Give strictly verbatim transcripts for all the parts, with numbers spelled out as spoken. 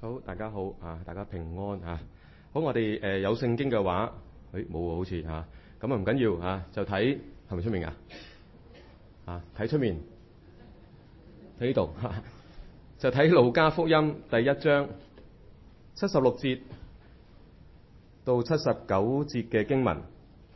好，大家好啊，大家平安啊。好，我哋誒、呃、有聖經嘅話，誒冇喎，好似嚇，咁啊唔緊要啊，就睇係咪出面啊？啊，睇出面，睇呢度，就睇路加福音第一章七十六節到七十九節嘅經文。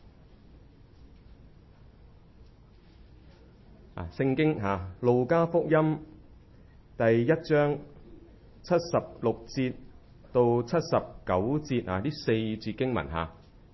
啊，聖經嚇、啊，路加福音第一章七十六節到七十九節啊，呢四節經文嚇。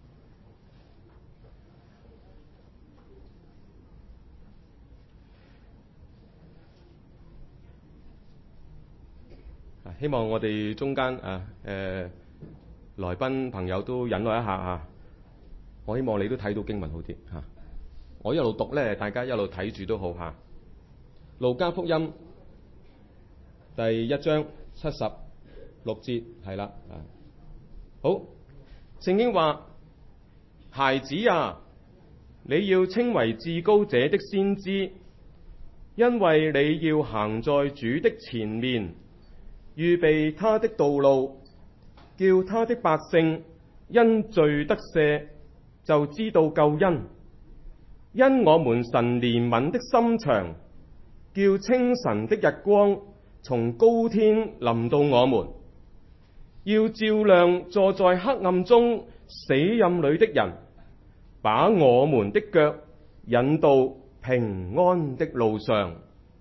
啊，希望我哋中間啊誒、呃、來賓朋友都忍耐一下嚇。我希望你都睇到經文好啲嚇。我一路讀咧，大家一路睇住都好嚇。路加福音第一章七十六節係啦，啊，好，聖經話：孩子啊，你要稱為至高者的先知，因為你要行在主的前面，預備他的道路，叫他的百姓因罪得赦，就知道救恩。因我們神憐憫的心腸，叫清晨的日光從高天臨到我們，要照亮坐在黑暗中死蔭裏的人，把我們的腳引到平安的路上，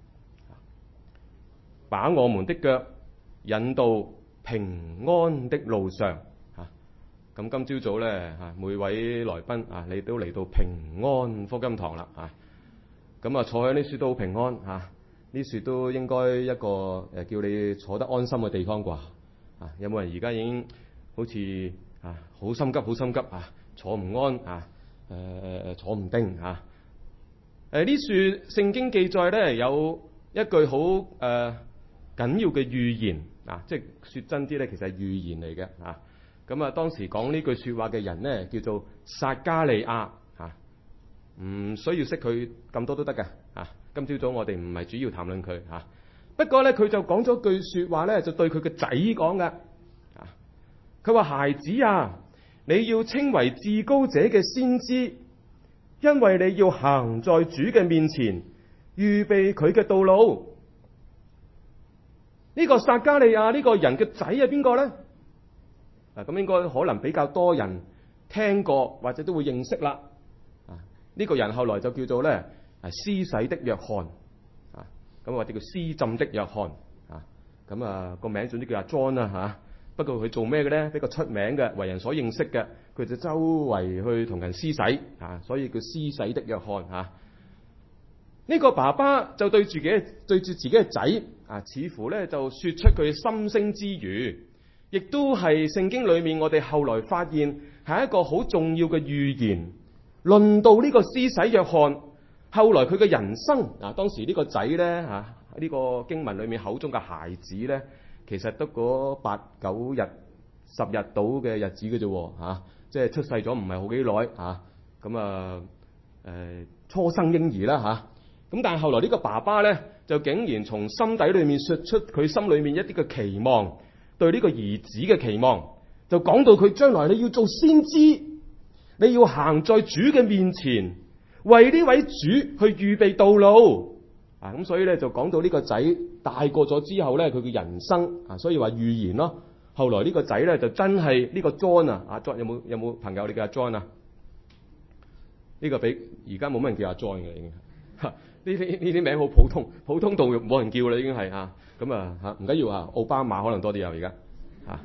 把我們的腳引到平安的路上。咁今朝早咧，每位來賓啊，你都嚟到平安福音堂啦啊！咁啊，坐喺呢處都好平安啊，呢處都應該一個誒叫你坐得安心嘅地方啩啊！有冇人而家已經好似啊好心急好心急啊，坐唔安啊，誒、呃、坐唔定啊？誒呢處聖經記載咧有一句好誒、呃、緊要嘅預言啊，即係説真啲咧，其實係預言嚟嘅啊。咁啊，當時講呢句説話嘅人呢，叫做撒迦利亞嚇，唔需要識佢咁多都得嘅嚇。今朝早我哋唔係主要談論佢嚇，不過呢，佢就講咗句説話呢，就對佢個仔講嘅。佢話：孩子啊，你要稱為至高者嘅先知，因為你要行在主嘅面前，預備佢嘅道路。呢個撒迦利亞呢個人嘅仔係邊個呢？啊，咁應該可能比較多人聽過或者都會認識啦。啊，呢個人後來就叫做咧啊施洗的約翰啊，咁或者叫施浸的約翰啊，咁啊個名總之叫阿 John 啦嚇。不過佢做咩嘅咧？比較出名嘅，為人所認識嘅，佢就周圍去同人施洗啊，所以叫施洗的約翰嚇。呢個爸爸就對住嘅對住自己嘅仔啊，似乎咧就説出佢心聲之語。亦都係聖經裏面，我哋後來發現係一個好重要嘅預言，論到呢個施洗約翰後來佢嘅人生啊。當時呢個仔呢，嚇、啊、呢、呢個經文裏面口中嘅孩子呢，其實得嗰八九日十日到嘅日子嘅啫嚇，即係出世咗唔係好幾耐嚇，咁啊誒、呃、初生嬰兒啦嚇。咁、啊、但係後來呢個爸爸呢，就竟然從心底裏面説出佢心裏面一啲嘅期望。對呢個兒子嘅期望，就講到佢將來你要做先知，你要行在主嘅面前，為呢位主去預備道路啊！咁所以咧就講到呢個仔大個咗之後咧，佢嘅人生啊，所以話預言咯。後來呢個仔咧就真係呢個 John 啊，阿 John 有冇有冇朋友你叫阿 John 啊？呢個比而家冇乜人叫阿 John 嘅已經，呢啲呢啲名好普通，普通到冇人叫啦已經係啊。咁啊嚇唔緊要啊，奧巴馬可能多啲啊而家嚇。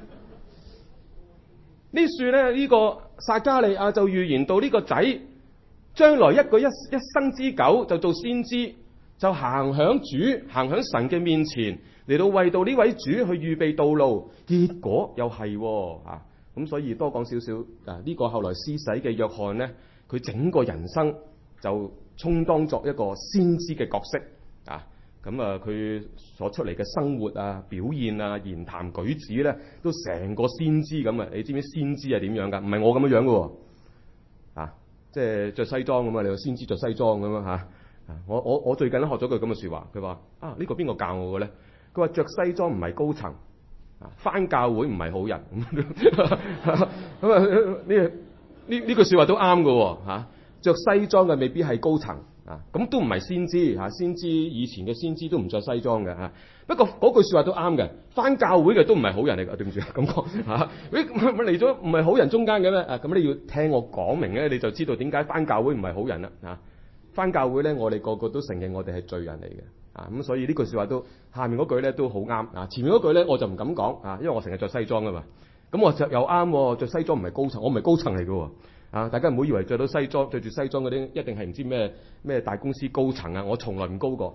呢樹咧呢個撒迦利亞就預言到呢個仔將來一個一一生之久就做先知，就行響主行響神嘅面前嚟到為到呢位主去預備道路。結果又係啊，咁所以多講少少啊。呢個後來施洗嘅約翰呢，佢整個人生就充當作一個先知嘅角色啊。咁啊，佢所出嚟嘅生活啊、表現啊、言談舉止咧，都成個先知咁啊！你知唔知先知係點樣噶？唔係我咁樣樣嘅喎，啊，即係着西裝咁啊！你話先知着西裝咁樣嚇？我我我最近咧學咗句咁嘅説話，佢話啊，呢個邊個教我嘅咧？佢話着西裝唔係高層， 啊，返教會唔係好人。咁啊呢呢呢句説話都啱嘅喎嚇。著西裝嘅未必係高層啊，咁都唔係先知嚇。先知以前嘅先知都唔着西裝嘅嚇。不過嗰句説話都啱嘅，返教會嘅都唔係好人嚟㗎，對唔住咁講嚇。誒嚟咗唔係好人中間嘅咩？啊，咁你要聽我講明咧，你就知道點解返教會唔係好人啦嚇。返教會咧，我哋個個都承認我哋係罪人嚟嘅啊，咁所以呢句説話都下面嗰句咧都好啱啊。前面嗰句咧我就唔敢講啊，因為我成日着西裝㗎嘛。咁我着又啱，着西裝唔係高層，我唔係高層嚟㗎喎。啊！大家唔好以為着到西裝、着住西裝嗰啲一定係唔知咩咩大公司高層啊！我從來唔高過，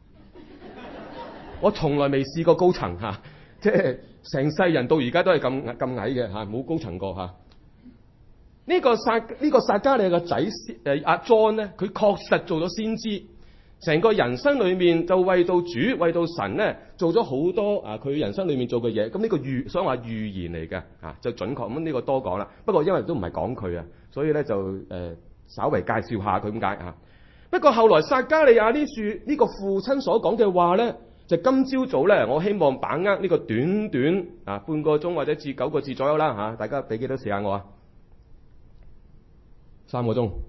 我從來未試過高層嚇、啊，即係成世人到而家都係咁咁矮嘅嚇，冇、啊、高層過嚇。呢、啊這個撒呢、這個撒迦利亞嘅仔誒阿 John 咧，佢確實做咗先知，成個人生裏面就為到主、為到神咧做咗好多啊！佢人生裏面做嘅嘢，咁呢個預所以話預言嚟嘅啊，就準確咁呢個多講啦。不過因為都唔係講佢啊。所以咧就誒、呃、稍微介紹下佢點解啊。不過後來撒迦利亞呢樹呢個父親所講嘅話咧，就今朝早咧，我希望把握呢個短短啊半個鐘或者至九個字左右啦嚇、啊。大家俾幾多時間我啊？三個鐘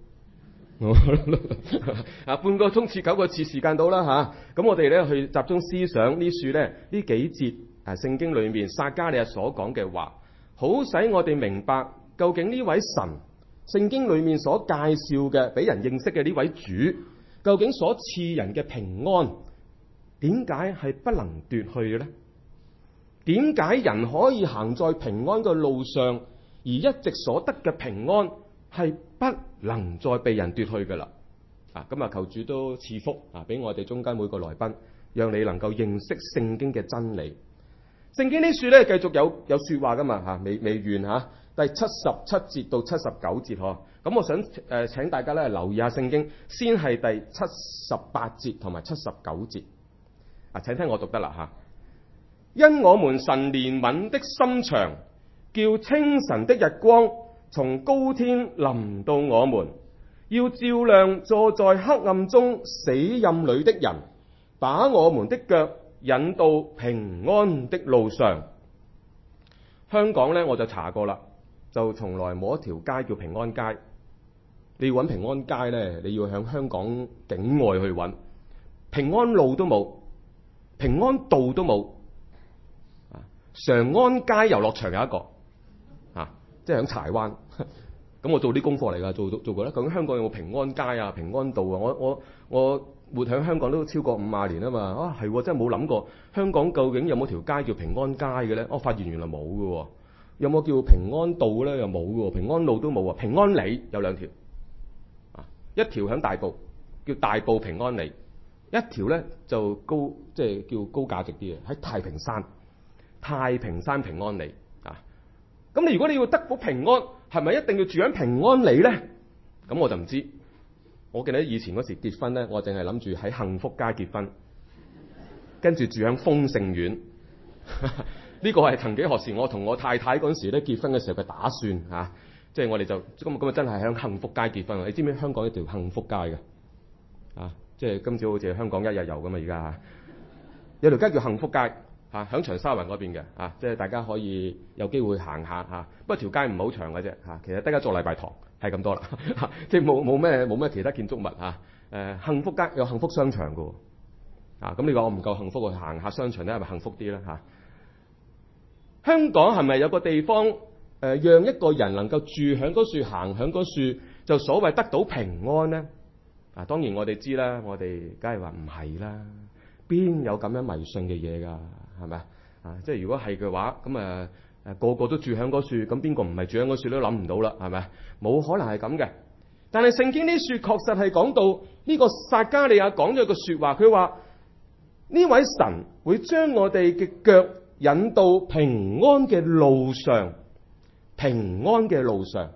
啊，半個鐘至九個字時間到啦嚇。咁、啊、我哋咧去集中思想呢樹咧呢幾節啊聖經裏面撒迦利亞所講嘅話，好使我哋明白究竟呢位神。聖經裏面所介紹嘅俾人認識嘅呢位主，究竟所賜人嘅平安，點解係不能奪去嘅呢？點解人可以行在平安嘅路上，而一直所得嘅平安係不能再被人奪去嘅啦？啊，咁啊，求主都賜福啊，俾我哋中間每個來賓，讓你能夠認識聖經嘅真理。聖經呢書咧繼續有有說話噶嘛嚇，未未完嚇。啊第七十七節到七十九節嗬，咁我想誒、呃、請大家咧留意下聖經，先係第七十八節同埋七十九節啊，請聽我讀得啦嚇。因我們神憐憫的心腸，叫清晨的日光從高天臨到我們，要照亮坐在黑暗中死蔭裏的人，把我們的腳引到平安的路上。香港呢，我就查過啦。就從來冇一條街叫平安街，你要揾平安街呢，你要向香港境外去揾，平安路都冇，平安道都冇，啊，常安街遊樂場有一個，啊，即係喺柴灣，咁我做啲功課嚟㗎，做做過咧。究竟香港有冇平安街啊、平安道啊？我我我活喺香港都超過五十年啊嘛，啊係，真係冇諗過香港究竟有冇條街叫平安街嘅咧？我發現原來冇嘅喎。有冇叫平安道咧？又冇喎，平安路都冇啊。平安里有兩條，啊，一條響大埔叫大埔平安里，一條咧就高即係叫高價值啲嘅喺太平山，太平山平安里啊。咁你如果你要得到平安，係咪一定要住喺平安里咧？咁我就唔知。我記得以前嗰時結婚咧，我淨係諗住喺幸福街結婚，跟住住喺豐盛苑。呢個係曾幾何時我同我太太嗰陣時咧結婚嘅時候嘅打算嚇、啊，即係我哋就咁咁啊真係喺幸福街結婚。你知唔知香港一條幸福街嘅啊？即係今朝好似香港一日遊咁啊！而家有條街叫幸福街嚇，喺長沙灣嗰邊嘅啊，即係大家可以有機會行下嚇。不過條街唔係好長嘅啫嚇，其實得一座禮拜堂係咁多啦，即係冇冇咩冇咩其他建築物嚇。誒、啊、幸福街有幸福商場嘅喎啊！咁你話我唔夠幸福去行下商場咧，係咪幸福啲咧嚇？香港係咪有個地方誒、呃，讓一個人能夠住響嗰樹、行響嗰樹，就所謂得到平安呢？啊，當然我哋知啦，我哋梗係話唔係啦，邊有咁樣迷信嘅嘢㗎？係咪啊？即係如果係嘅話，咁誒誒個個都住響嗰樹，咁邊個唔係住響嗰樹都諗唔到啦？係咪？冇可能係咁嘅。但係聖經呢樹確實係講到呢個撒迦利亞講咗個説話，佢話呢位神會將我哋嘅腳引到平安嘅路上，平安嘅路上，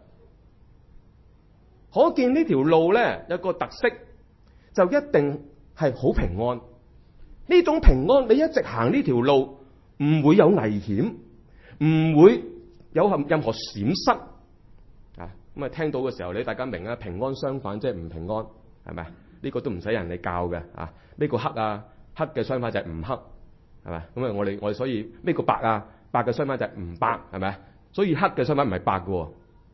可見呢條路呢，有個特色，就一定係好平安。呢種平安，你一直行呢條路，唔會有危險，唔會有任何閃失啊！咁啊，聽到嘅時候，你大家明啊，平安相反即係唔平安，係咪？呢個都唔使人哋教嘅啊！呢個黑啊，黑嘅相反就係唔黑。係咪？咁啊，我哋我哋所以咩叫白啊？ 白嘅相反就係唔白，係咪？所以黑嘅相反唔係白嘅。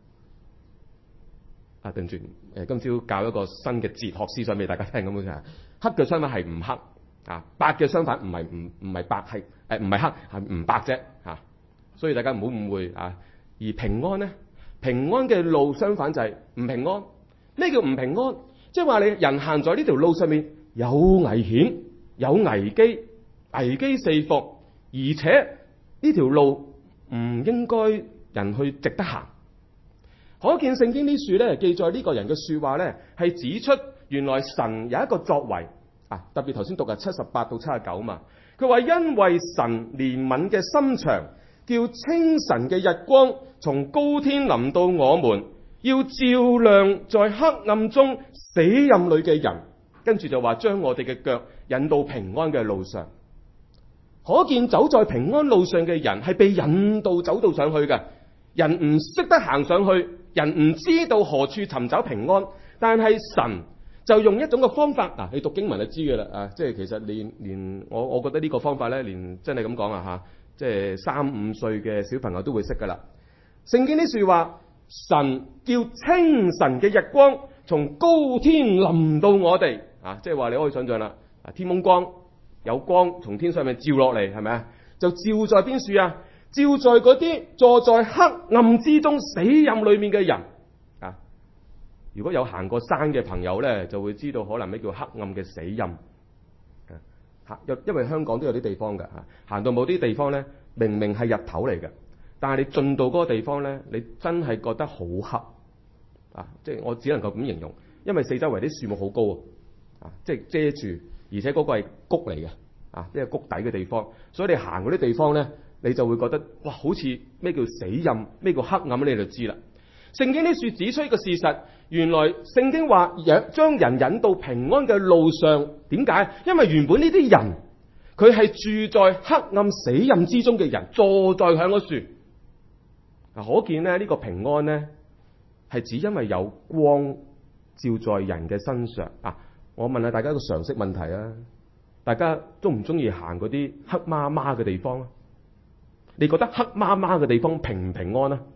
啊，對唔住，誒，今朝教一個新嘅哲學思想俾大家聽，咁樣就黑嘅相反係唔黑，啊，白嘅相反唔係唔唔係白，係誒唔係黑，係唔白啫，嚇。所以大家唔好誤會啊。而平安咧，平安嘅路相反就係唔平安。咩叫唔平安？即係話你人行在呢條路上面有危險、有危機、危機四伏，而且呢條路唔應該人去值得行。可見聖經啲書咧記載呢個人嘅説話咧，係指出原來神有一個作為啊，特別頭先讀嘅七十八到七十九嘛。佢話因為神憐憫嘅心腸，叫清晨嘅日光從高天臨到我們，要照亮在黑暗中死蔭裏嘅人。跟住就話將我哋嘅腳引到平安嘅路上。可見走在平安路上嘅人係被引導走到上去嘅。人唔識得行上去，人唔知道何處尋找平安，但係神就用一種嘅方法，嗱、啊，你讀經文就知嘅啦，啊，即係其實連連我我覺得呢個方法咧，連真係咁講啊吓，即係三五歲嘅小朋友都會識噶啦。聖經啲說話，神叫清晨嘅日光從高天臨到我哋，啊，即係話你可以想象啦，啊，天蒙光有光從天上面照落嚟，係咪啊？就照在邊處啊？照在嗰啲坐在黑暗之中死蔭裏面嘅人啊！如果有行過山嘅朋友咧，就會知道可能咩叫黑暗嘅死陰啊！因為香港都有啲地方嘅嚇，行到某啲地方咧，明明係日頭嚟嘅，但係你進到嗰個地方咧，你真係覺得好黑啊！即係我只能夠咁形容，因為四周圍啲樹木好高啊，即係遮住，而且嗰個係谷嚟嘅啊，即係谷底嘅地方，所以你行嗰啲地方咧，你就會覺得哇，好似咩叫死蔭，咩叫黑暗，你就知啦。聖經啲書指出一個事實，原來聖經話將人引到平安嘅路上，點解？因為原本呢啲人佢係住在黑暗死蔭之中嘅人，坐在響嗰樹。可見咧呢個平安呢，係指因為有光照在人嘅身上啊！我問下大家一個常識問題啊，大家中唔中意行嗰啲黑麻麻嘅地方啊？你覺得黑麻麻嘅地方平唔平安啊？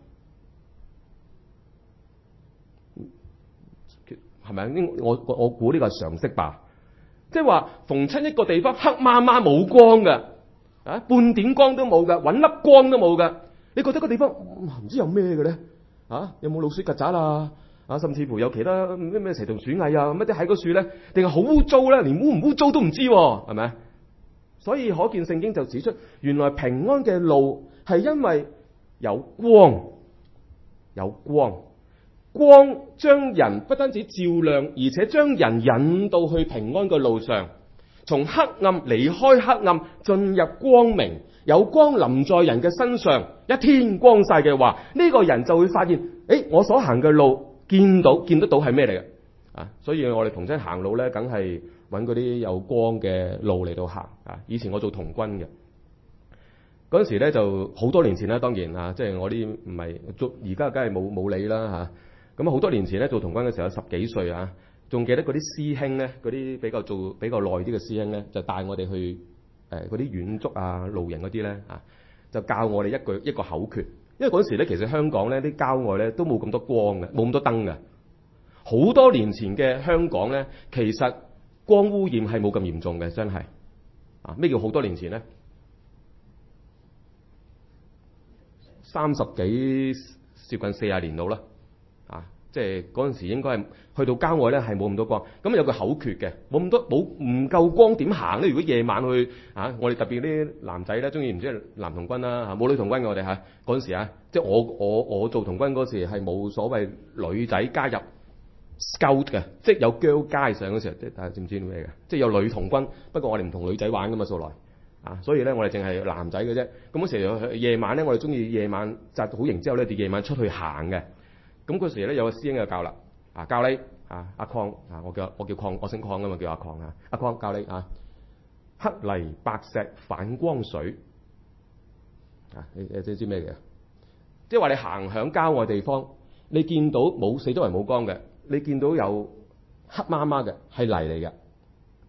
係咪？我我估呢個係常識吧。即係話逢親一個地方黑麻麻冇光嘅，啊，半點光都冇嘅，搵粒光都冇嘅，你覺得個地方唔知有咩嘅咧？啊，有冇老鼠曱甴啊？啊，甚至乎有其他咩咩蛇蟲鼠蟻啊？乜啲喺個樹咧？定係好污糟咧？連污唔污糟都唔知，係咪？所以可見聖經就指出，原來平安嘅路係因為有光，有光，光將人不單止照亮，而且將人引到去平安嘅路上，從黑暗離開黑暗，進入光明，有光臨在人嘅身上，一天光晒嘅話，呢個人就會發現，誒，我所行嘅路見到見得到係咩嚟嘅啊？所以我哋逢親行路咧，梗係揾嗰啲有光嘅路嚟到行啊！以前我做童軍嘅嗰陣時咧，就好多年前啦，當然啊，即係我啲唔係做，而家梗係冇冇理啦嚇。咁啊，好多年前咧做童軍嘅時候，十幾歲啊，仲記得嗰啲師兄咧，嗰啲比較做比較耐啲嘅師兄咧，就帶我哋去誒嗰啲遠足啊、露營嗰啲咧啊，就教我哋一句一個口訣。因為嗰陣時咧，其實香港咧啲郊外咧都冇咁多光嘅，冇咁多燈嘅。好多年前嘅香港咧，其實光污染係冇咁嚴重嘅，真係啊！咩叫好多年前咧？三十幾接近四十年到啦，啊！即係嗰陣時應該係去到郊外咧，係冇咁多光。咁有個口訣嘅，冇咁多冇唔夠光點行咧？如果夜晚去啊，我哋特別啲男仔咧，中意唔知係男童軍啦嚇，冇女童軍嘅我哋嚇嗰陣時啊，即係我我我做童軍嗰時係冇所謂女仔加入 Scout 嘅，即係有 girl 街上嗰時候，即係大家知唔知咩嘅？即係有女童軍，不過我哋唔同女仔玩噶嘛，素來啊，所以咧我哋淨係男仔嘅啫。咁嗰時夜晚咧，我哋中意夜晚紮好型之後咧，就夜晚出去行嘅。咁嗰時咧有個師兄就教啦，啊教你啊阿鄺啊，我叫我叫鄺，我姓鄺噶嘛，叫阿鄺啊。阿鄺教你啊，黑泥白石反光水啊，你你知知咩嘅？即係話你行響郊外地方，你見到冇四周圍冇光嘅。你見到有黑麻麻嘅係泥嚟嘅，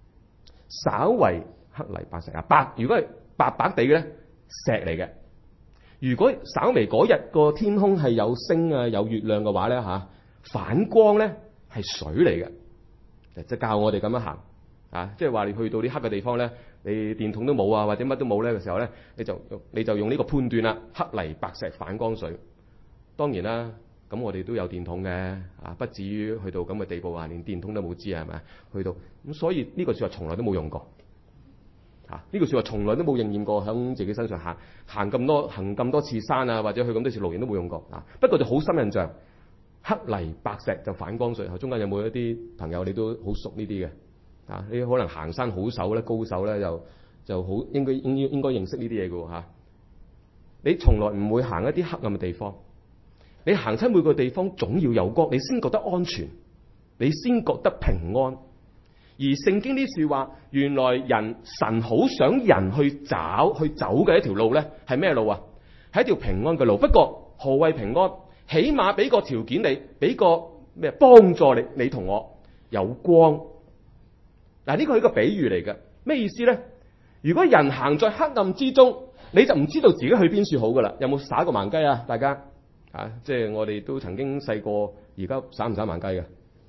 稍為黑泥白石啊，白如果係白白地嘅咧石嚟嘅， 如果稍微嗰日個天空係有星啊有月亮嘅話咧嚇，反光咧係水嚟嘅，就教我哋咁樣行啊！即係話你去到啲黑嘅地方咧，你電筒都冇啊，或者乜都冇咧嘅時候咧，你就你就用呢個判斷啦，黑泥白石反光水。當然啦，咁我哋都有電筒嘅啊，不至於去到咁嘅地步啊，連電筒都冇知係咪？去到咁，所以呢個説話從來都冇用過。啊！呢句説話從來都冇應驗過，喺自己身上行行咁多行咁多次山啊，或者去咁多次露營都冇用過啊。不過就好深印象，黑泥白石就反光水。中間有冇一啲朋友你都好熟呢啲嘅啊？你可能行山好手咧，高手咧就就好應該應應該認識呢啲嘢嘅喎嚇。你從來唔會行一啲黑暗嘅地方，你行親每個地方總要有光，你先覺得安全，你先覺得平安。而聖經呢説話，原來人神好想人去找去走嘅一條路呢，係咩路啊？係一條平安嘅路。不過何謂平安？起碼俾個條件你，俾個咩幫助你，你同我有光。嗱，呢個係一個比喻嚟嘅，咩意思呢？如果人行在黑暗之中，你就唔知道自己去邊處好噶啦。有冇耍過盲雞啊？大家啊，即係我哋都曾經細個，而家耍唔耍盲雞嘅？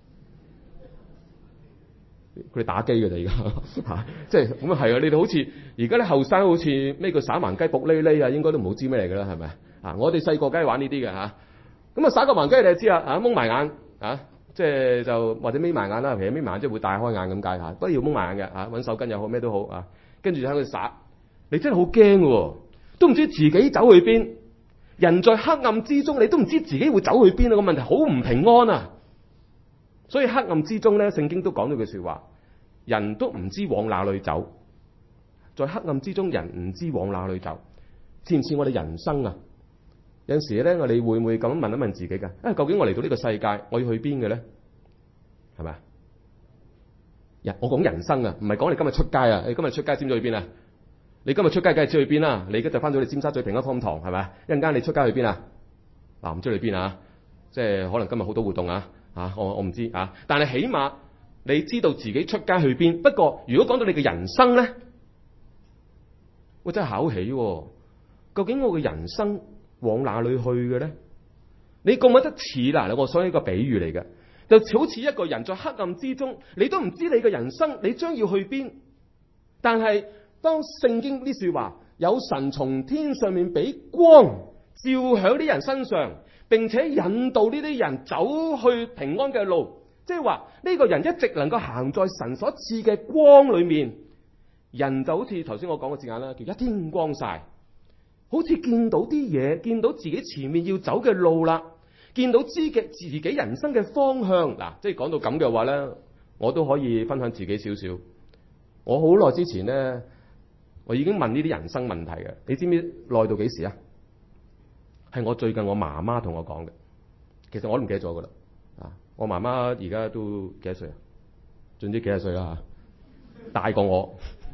佢哋打機嘅咋而家嚇，即係咁啊係啊！你哋好似而家啲後生好似咩叫耍盲雞、卜哩哩啊，應該都唔好知咩嚟㗎啦，係咪啊？我哋細個梗係玩呢啲嘅嚇。咁啊耍個盲雞你就知啦，啊蒙埋眼啊，即係就或者眯埋眼啦，其實眯埋眼即係會大開眼咁解嚇，不要蒙埋眼嘅嚇，揾手巾又好咩都好啊，跟住就喺度耍，你真係好驚喎，都唔知自己走去邊。人在黑暗之中，你都唔知自己會走去邊啊！個問題好唔平安啊！所以黑暗之中咧，聖經都講到句説話，人都唔知往哪裏走。在黑暗之中，人唔知往哪裏走，似唔似我哋人生啊？有陣時咧，我哋會唔會咁問一問自己㗎？啊，究竟我嚟到呢個世界，我要去邊嘅咧？係咪啊？人，我講人生啊，唔係講你今日出街啊！你今日出街知唔知去邊啊？你今日出街梗係知去邊啦！你而家就翻到你尖沙咀平安福音堂係咪啊？一陣間你出街去邊啊？嗱，唔知去邊啊？即係可能今日好多活動啊！啊，我我唔知啊，但係起碼你知道自己出街去邊。不過如果講到你嘅人生咧，我真係考起喎。究竟我嘅人生往哪裏去嘅咧？你覺唔覺得似啦？我所以一個比喻嚟嘅，就好似一個人在黑暗之中，你都唔知你嘅人生你將要去邊。但係當聖經呢説話，有神從天上面俾光照響啲人身上，並且引導呢啲人走去平安嘅路，即係話呢個人一直能夠行在神所賜嘅光裏面，人就好似頭先我講嘅字眼啦，叫一天光晒，好似見到啲嘢，見到自己前面要走嘅路啦，見到知嘅自己人生嘅方向。嗱，即係講到咁嘅話呢，我都可以分享自己少少。我好耐之前呢，我已經問呢啲人生問題嘅，你知唔知耐到幾時啊？係我最近我媽媽同我講嘅，其實我都唔記得咗噶啦。啊，我媽媽而家都幾多歲啊？總之幾多歲啦嚇，大過我，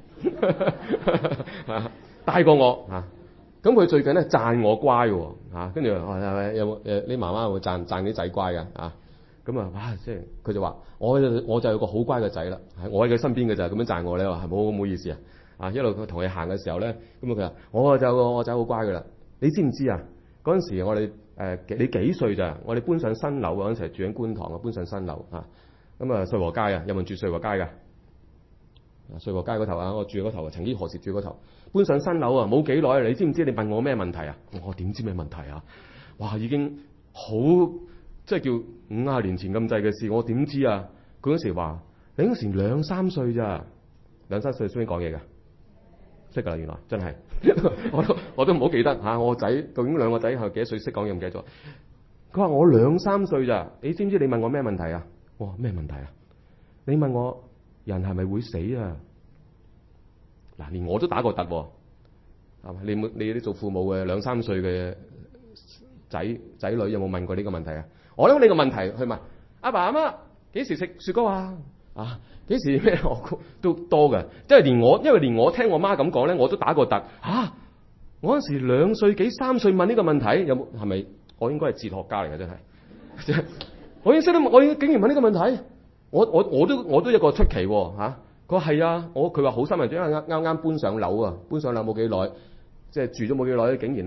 大過我嚇。咁佢最近咧讚我乖喎嚇，跟住話係咪有冇誒？你媽媽會讚讚啲仔乖嘅啊？咁啊哇！即係佢就話我我就有個好乖嘅仔啦，我喺佢身邊嘅就係咁樣讚我咧，話係冇唔好意思啊！啊，一路佢同佢行嘅時候咧，咁啊佢話我就我仔好乖噶啦。你知唔知啊？嗰陣時我哋誒、呃、你幾歲咋？我哋搬上新樓嗰陣時住喺觀塘啊，搬上新樓啊。咁啊，瑞和街啊，有冇人住瑞和街㗎？瑞和街嗰頭啊，我住嗰頭啊，曾經何時住嗰頭？搬上新樓啊，冇幾耐，你知唔知？你問我咩問題啊？我點知咩問題啊？哇，已經好即係叫五廿年前咁滯嘅事，我點知啊？佢嗰時話你嗰時兩三歲咋？兩三歲先講嘢㗎，識㗎啦，原來真係我都我都唔好記得嚇、啊。我個仔究竟兩個仔係幾多歲識講嘢唔記得咗？佢話我兩三歲咋？你知唔知？你問我咩問題啊？我話咩問題啊？你問我人係咪會死啊？嗱，連我都打過突喎，係嘛？你冇你啲做父母嘅兩三歲嘅仔仔女有冇問過呢個問題啊？我諗你個問題去問阿爸阿媽幾時食雪糕啊？啊，幾時咩？我都多嘅，即係連我，因為連我聽我媽咁講咧，我都打過突嚇。我嗰時兩歲幾三歲問呢個問題，有冇係咪？我應該係哲學家嚟嘅，真係。我已經識得，我已經竟然問呢個問題，我我我都我都一個出奇喎嚇。佢話係啊，我佢話好心人，因為啱啱啱搬上樓啊，搬上樓冇幾耐，即係住咗冇幾耐，竟然咧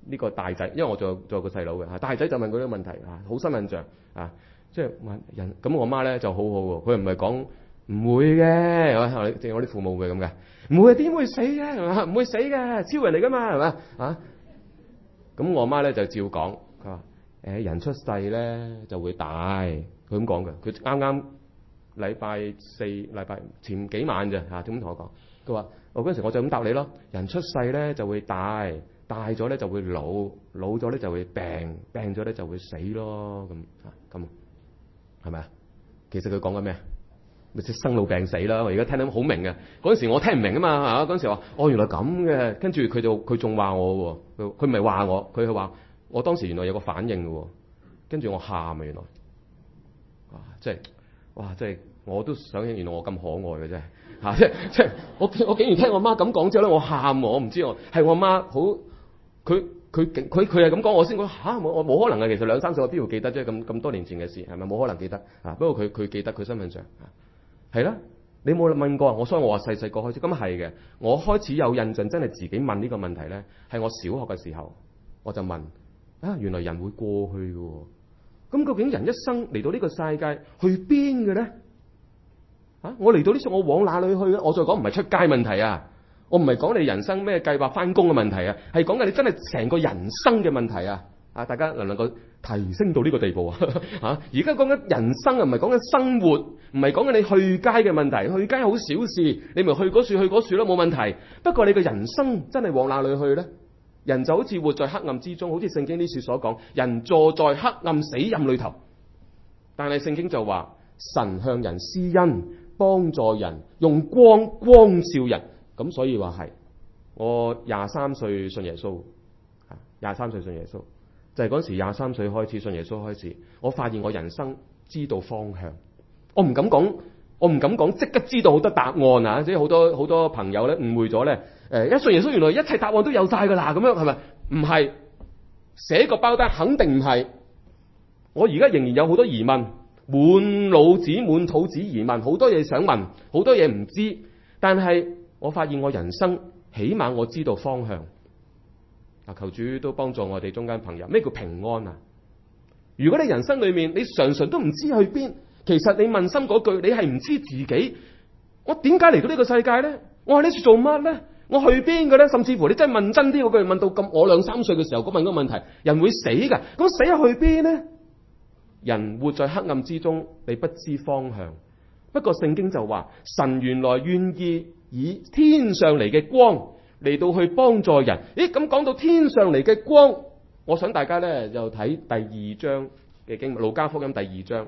呢個大仔，因為我仲有仲有個細佬嘅嚇，大仔就問佢啲問題啊，好深印象啊，即係問人咁，我媽咧就好好喎，佢唔係講唔會嘅，係嘛？正我啲父母會咁嘅，唔會點會死嘅係嘛？唔會死嘅，超人嚟噶嘛係嘛啊？咁我媽咧就照講，佢話誒人出世咧就會大，佢咁講嘅，佢啱啱禮拜四禮拜前幾晚咋嚇，點同我講？佢話我嗰陣時我就咁答你咯，人出世咧就會大。大咗咧就會老，老咗咧就會病，病咗咧就會死咯，咁啊咁，係咪啊？其實佢講緊咩？咪即生老病死啦！我而家聽得好明嘅，嗰陣時我聽唔明啊嘛嚇，嗰陣時話哦原來咁嘅，跟住佢就佢仲話我喎，佢佢唔係話我，佢係話我當時原來有個反應嘅喎，跟住我喊啊原來，哇！即係哇！即係我都想起原來我咁可愛嘅啫嚇，即即我我竟然聽我媽咁講之後咧，我喊喎，我唔知我係我媽好。佢佢佢佢係咁講，我先講嚇，我我冇可能嘅。其實兩三歲我邊度記得啫？咁咁多年前嘅事係咪冇可能記得啊？不過佢佢記得佢身份上係啦。你冇問過我，所以我話細細個開始咁係嘅。我開始有印象，真係自己問呢個問題咧，係我小學嘅時候我就問啊，原來人會過去嘅喎。咁究竟人一生嚟到呢個世界去邊嘅咧？啊，我嚟到呢度，我往哪裡去咧？我再講唔係出街問題啊！我唔係講你人生咩計劃翻工嘅問題啊，係講緊你真係成個人生嘅問題啊！啊，大家能唔能夠提升到呢個地步啊？嚇！而家講緊人生啊，唔係講緊生活，唔係講緊你去街嘅問題。去街好小事，你咪去嗰處去嗰處咯，冇問題。不過你嘅人生真係往哪裡去呢？人就好似活在黑暗之中，好似聖經呢處所講，人坐在黑暗死蔭裏頭。但係聖經就話，神向人施恩，幫助人，用光光照人。咁所以話係，我廿三歲信耶穌，廿三歲信耶穌，就係嗰時廿三歲開始信耶穌開始，我發現我人生知道方向。我唔敢講，我唔敢講即刻知道好多答案啊！即係好多好多朋友咧誤會咗咧，誒一信耶穌原來一切答案都有晒㗎啦，咁樣係咪？唔係，寫個包單肯定唔係。我而家仍然有好多疑問，滿腦子滿肚子疑問，好多嘢想問，好多嘢唔知，但係。我發現我人生起碼我知道方向。啊，求主都幫助我哋中間朋友。咩叫平安啊？如果你人生裏面你常常都唔知去邊，其實你問心嗰句，你係唔知自己我點解嚟到呢個世界呢？我喺呢處做乜呢？我去邊嘅呢？甚至乎你真係問真啲嗰句，問到咁我兩三歲嘅時候，嗰問個問題，人會死㗎。咁死去邊呢？人活在黑暗之中，你不知方向。不過聖經就話，神原來願意以天上嚟嘅光嚟到去幫助人。咦，咁講到天上嚟嘅光，我想大家呢就睇第二章嘅經文，路加福音第二章，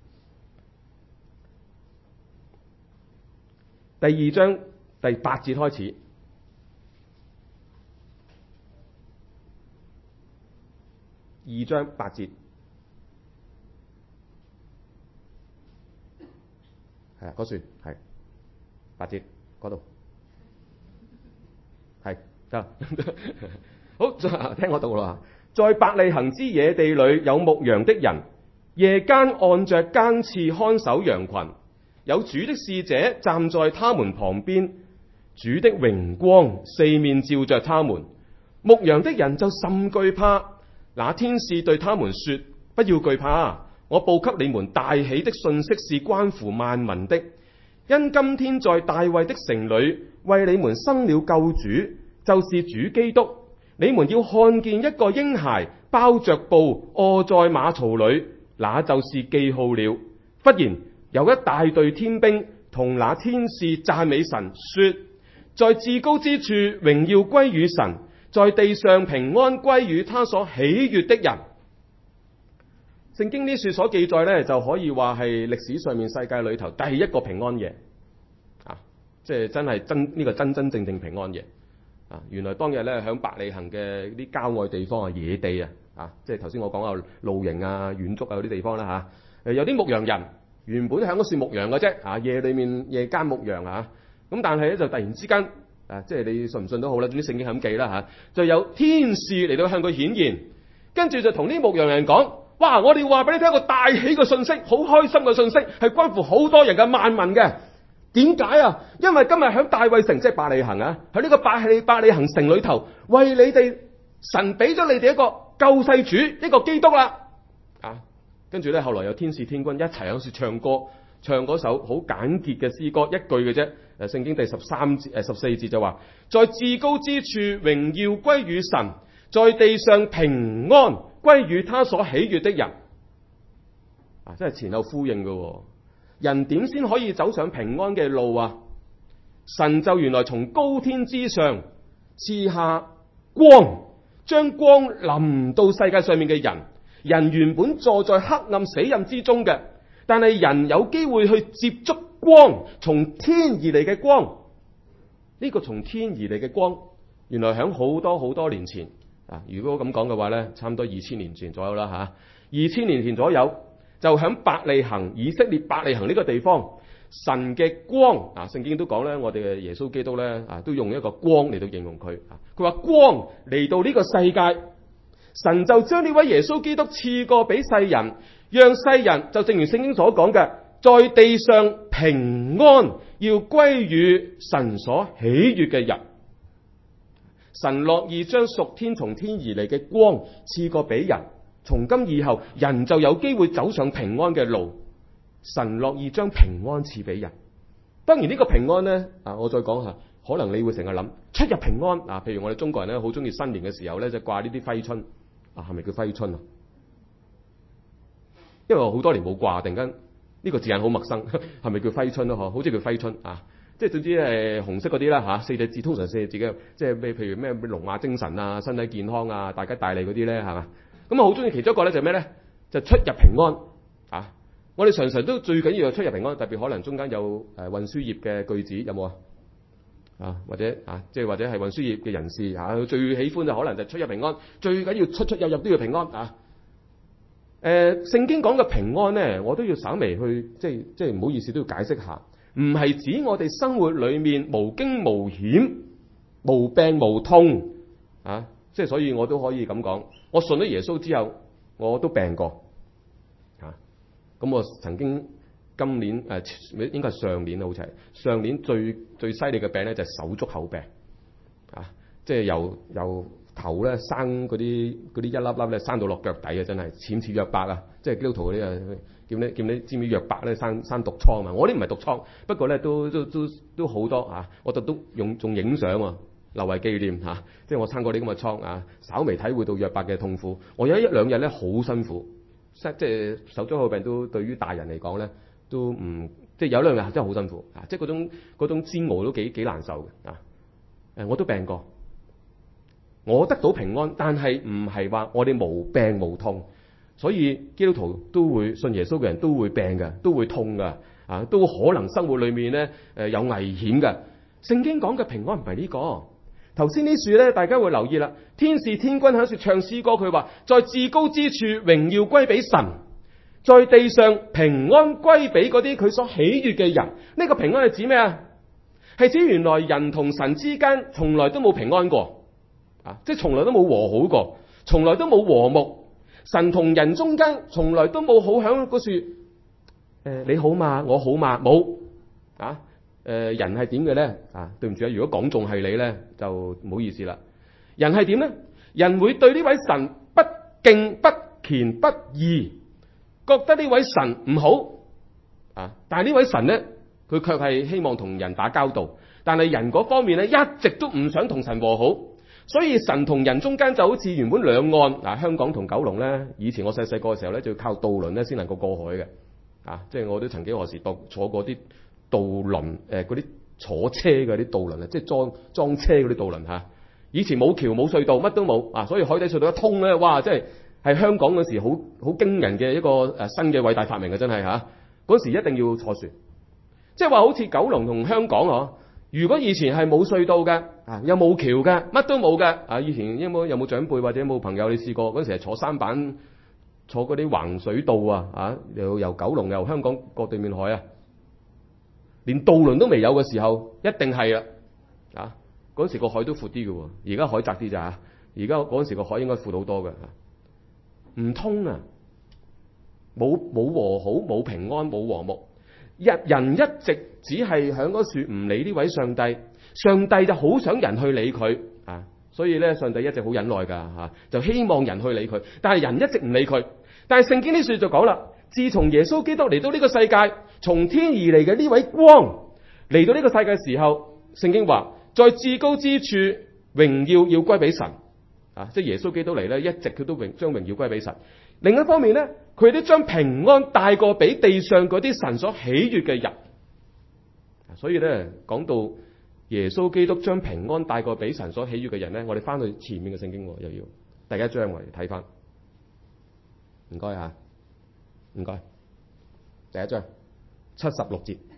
第二章第八節開始，二章八節，係啊，嗰段係八節。嗰度係得好，聽我讀啦。在伯利恆之野地裏有牧羊的人，夜間按着更次看守羊群，有主的使者站在他們旁邊，主的榮光四面照着他們，牧羊的人就甚懼怕。那天使對他們說：不要懼怕，我報給你們大喜的信息是關乎萬民的。因今天在大衛的城裏為你們生了救主，就是主基督。你們要看見一個嬰孩包着布臥在馬槽裏，那就是記號了。忽然有一大隊天兵同那天使讚美神，說：在至高之處榮耀歸於神，在地上平安歸於他所喜悅的人。聖經呢處所記載呢，就可以話係歷史上面世界裏頭第一個平安夜啊！即係真係真呢、這個真真正正平安夜啊！原來當日呢，響伯利恆嘅啲郊外地方啊、野地啊啊，即係頭先我講啊露營啊、遠足啊嗰啲地方啦嚇，誒、啊、有啲牧羊人原本響嗰處牧羊嘅啫啊，夜裏面夜間牧羊啊，咁但係咧就突然之間啊，即係你信唔信都好啦，總之聖經係咁記啦嚇，就有天使嚟到向佢顯現，跟住就同啲牧羊人講。哇！我哋話俾你聽一個大喜嘅信息，好開心嘅信息，係關乎好多人嘅萬民嘅。點解啊？因為今日喺大衛城，即係伯利恆啊，喺呢個伯利伯利恆城裏頭，為你哋神俾咗你哋一個救世主，一個基督啦。啊，跟住咧，後來有天使天軍一齊喺度唱歌，唱嗰首好簡潔嘅詩歌，一句嘅啫。誒，聖經第十三節誒十四節就話：在至高之處榮耀歸於神，在地上平安歸於他所喜悅的人。啊，真係前後呼應嘅。人點先可以走上平安嘅路啊？神就原來從高天之上賜下光，將光臨到世界上面嘅人。人原本坐在黑暗死蔭之中嘅，但係人有機會去接觸光，從天而嚟嘅光。呢個從天而嚟嘅光，原來喺好多好多年前啊，如果咁講嘅話呢，差唔多二千年前左右啦吓，二千年前左右就喺伯利恆，以色列伯利恆呢個地方，神嘅光啊，聖經都講呢，我哋嘅耶穌基督呢，啊，都用一個光嚟到形容佢啊。佢話光嚟到呢個世界，神就將呢位耶穌基督賜過俾世人，讓世人就正如聖經所講嘅，在地上平安要歸於神所喜悅嘅人。神樂意將屬天從天而嚟嘅光賜過俾人，從今以後人就有機會走上平安嘅路。神樂意將平安賜俾人。當然呢個平安呢，啊，我再講下，可能你會成日諗出入平安啊。譬如我哋中國人呢，好中意新年嘅時候呢，就掛呢啲揮春啊，係咪叫揮春啊？因為我好多年冇掛，突然間呢個字眼好陌生，係咪叫揮春咯？嗬，好似叫揮春啊。即係總之誒紅色嗰啲啦嚇，四隻字通常四隻字嘅，即係咩？譬如咩龍馬精神啊、身體健康啊、大吉大利嗰啲咧，係嘛？咁啊好中意其中一個咧就係咩咧？就出入平安啊！我哋常常都最緊要出入平安，特別可能中間有誒運輸業嘅句子有冇啊？啊或者啊即係或者係運輸業嘅人士啊，最喜歡就可能就出入平安，最緊要出出入入都要平安啊！誒聖經講嘅平安咧，我都要稍微去即係即係唔好意思都要解釋下。唔係指我哋生活裏面無驚無險、無病無痛啊！即係所以我都可以咁講，我信咗耶穌之後，我都病過啊！咁我曾經今年誒、呃、應該係上年好似係上年最最犀利嘅病咧，就係手足口病啊！即係由由頭咧生嗰啲嗰啲一粒粒咧生到落腳底啊！真係似唔似約伯啊！即係基督徒嗰啲啊！叫你叫你知唔知約伯咧生生毒瘡嘛？我啲唔係毒瘡，不過咧都都都都好多啊！我就都用仲影相喎，留為紀念嚇、啊。即係我生過啲咁嘅瘡啊，稍微體會到約伯嘅痛苦。我有一兩日咧好辛苦，即係手足口病都對於大人嚟講咧都唔即係有兩日真係好辛苦啊！即係嗰種嗰種煎熬都幾幾難受嘅啊！誒，我都病過，我得到平安，但係唔係話我哋無病無痛。所以基督徒都會信耶穌嘅人都會病嘅，都會痛嘅，啊，都可能生活裏面咧誒有危險嘅。聖經講嘅平安唔係呢個。頭先呢樹咧，大家會留意啦。天使天軍喺度唱詩歌，佢話在至高之處榮耀歸俾神，在地上平安歸俾嗰啲佢所喜悅嘅人。呢個平安係指咩啊？係指原來人同神之間從來都冇平安過，啊，即係從來都冇和好過，從來都冇和睦。神同人中間從來都冇好響嗰樹，誒你好嘛，我好嘛，冇啊。誒、呃、人係點嘅咧？啊，對唔住啊，如果講中係你咧，就唔好意思啦。人係點咧？人會對呢位神不敬不虔不義，覺得呢位神唔好啊。但係呢位神咧，佢卻係希望同人打交道，但係人嗰方面咧，一直都唔想同神和好。所以神同人中間就好似原本兩岸嗱、啊，香港同九龍咧，以前我細細個嘅時候咧，就要靠渡輪咧先能夠過海嘅，啊，即係我都曾經何時坐坐過啲渡輪誒嗰啲坐車嘅啲渡輪啊，即係裝裝車嗰啲渡輪嚇。以前冇橋冇隧道，乜都冇啊，所以海底隧道一通咧，哇！即係係香港嗰時好好驚人嘅一個誒新嘅偉大發明嘅，真係嚇。嗰、啊、時一定要坐船，即係話好似九龍同香港嗬。如果以前係冇隧道嘅，啊又冇橋嘅，乜都冇嘅，啊以前有冇有冇長輩或者有冇朋友你試過嗰陣時係坐舢板坐嗰啲橫水道啊，啊由由九龍由香港過對面海啊，連渡輪都未有嘅時候，一定係啦，啊嗰陣時個海都闊啲嘅喎，而家海窄啲咋嚇，而家嗰陣時個海應該闊好多嘅，唔通啊，冇冇和好，冇平安，冇和睦。日人一直只係響嗰樹唔理呢位上帝，上帝就好想人去理佢啊！ 所以咧上帝一直好忍耐噶吓，就希望人去理佢，但係人一直唔理佢。但係聖經呢書就講啦，自從耶穌基督嚟到呢個世界，從天而嚟嘅呢位光嚟到呢個世界嘅時候，聖經話在至高之處榮耀要歸俾神啊！即係耶穌基督嚟咧，一直佢都榮將榮耀歸俾神。另一方面咧，佢都將平安帶過俾地上嗰啲神所喜悅嘅人。所以咧，講到耶穌基督將平安帶過俾神所喜悅嘅人咧，我哋翻去前面嘅聖經又要第一章我哋睇翻。唔該吓，唔該，第一章七十六節，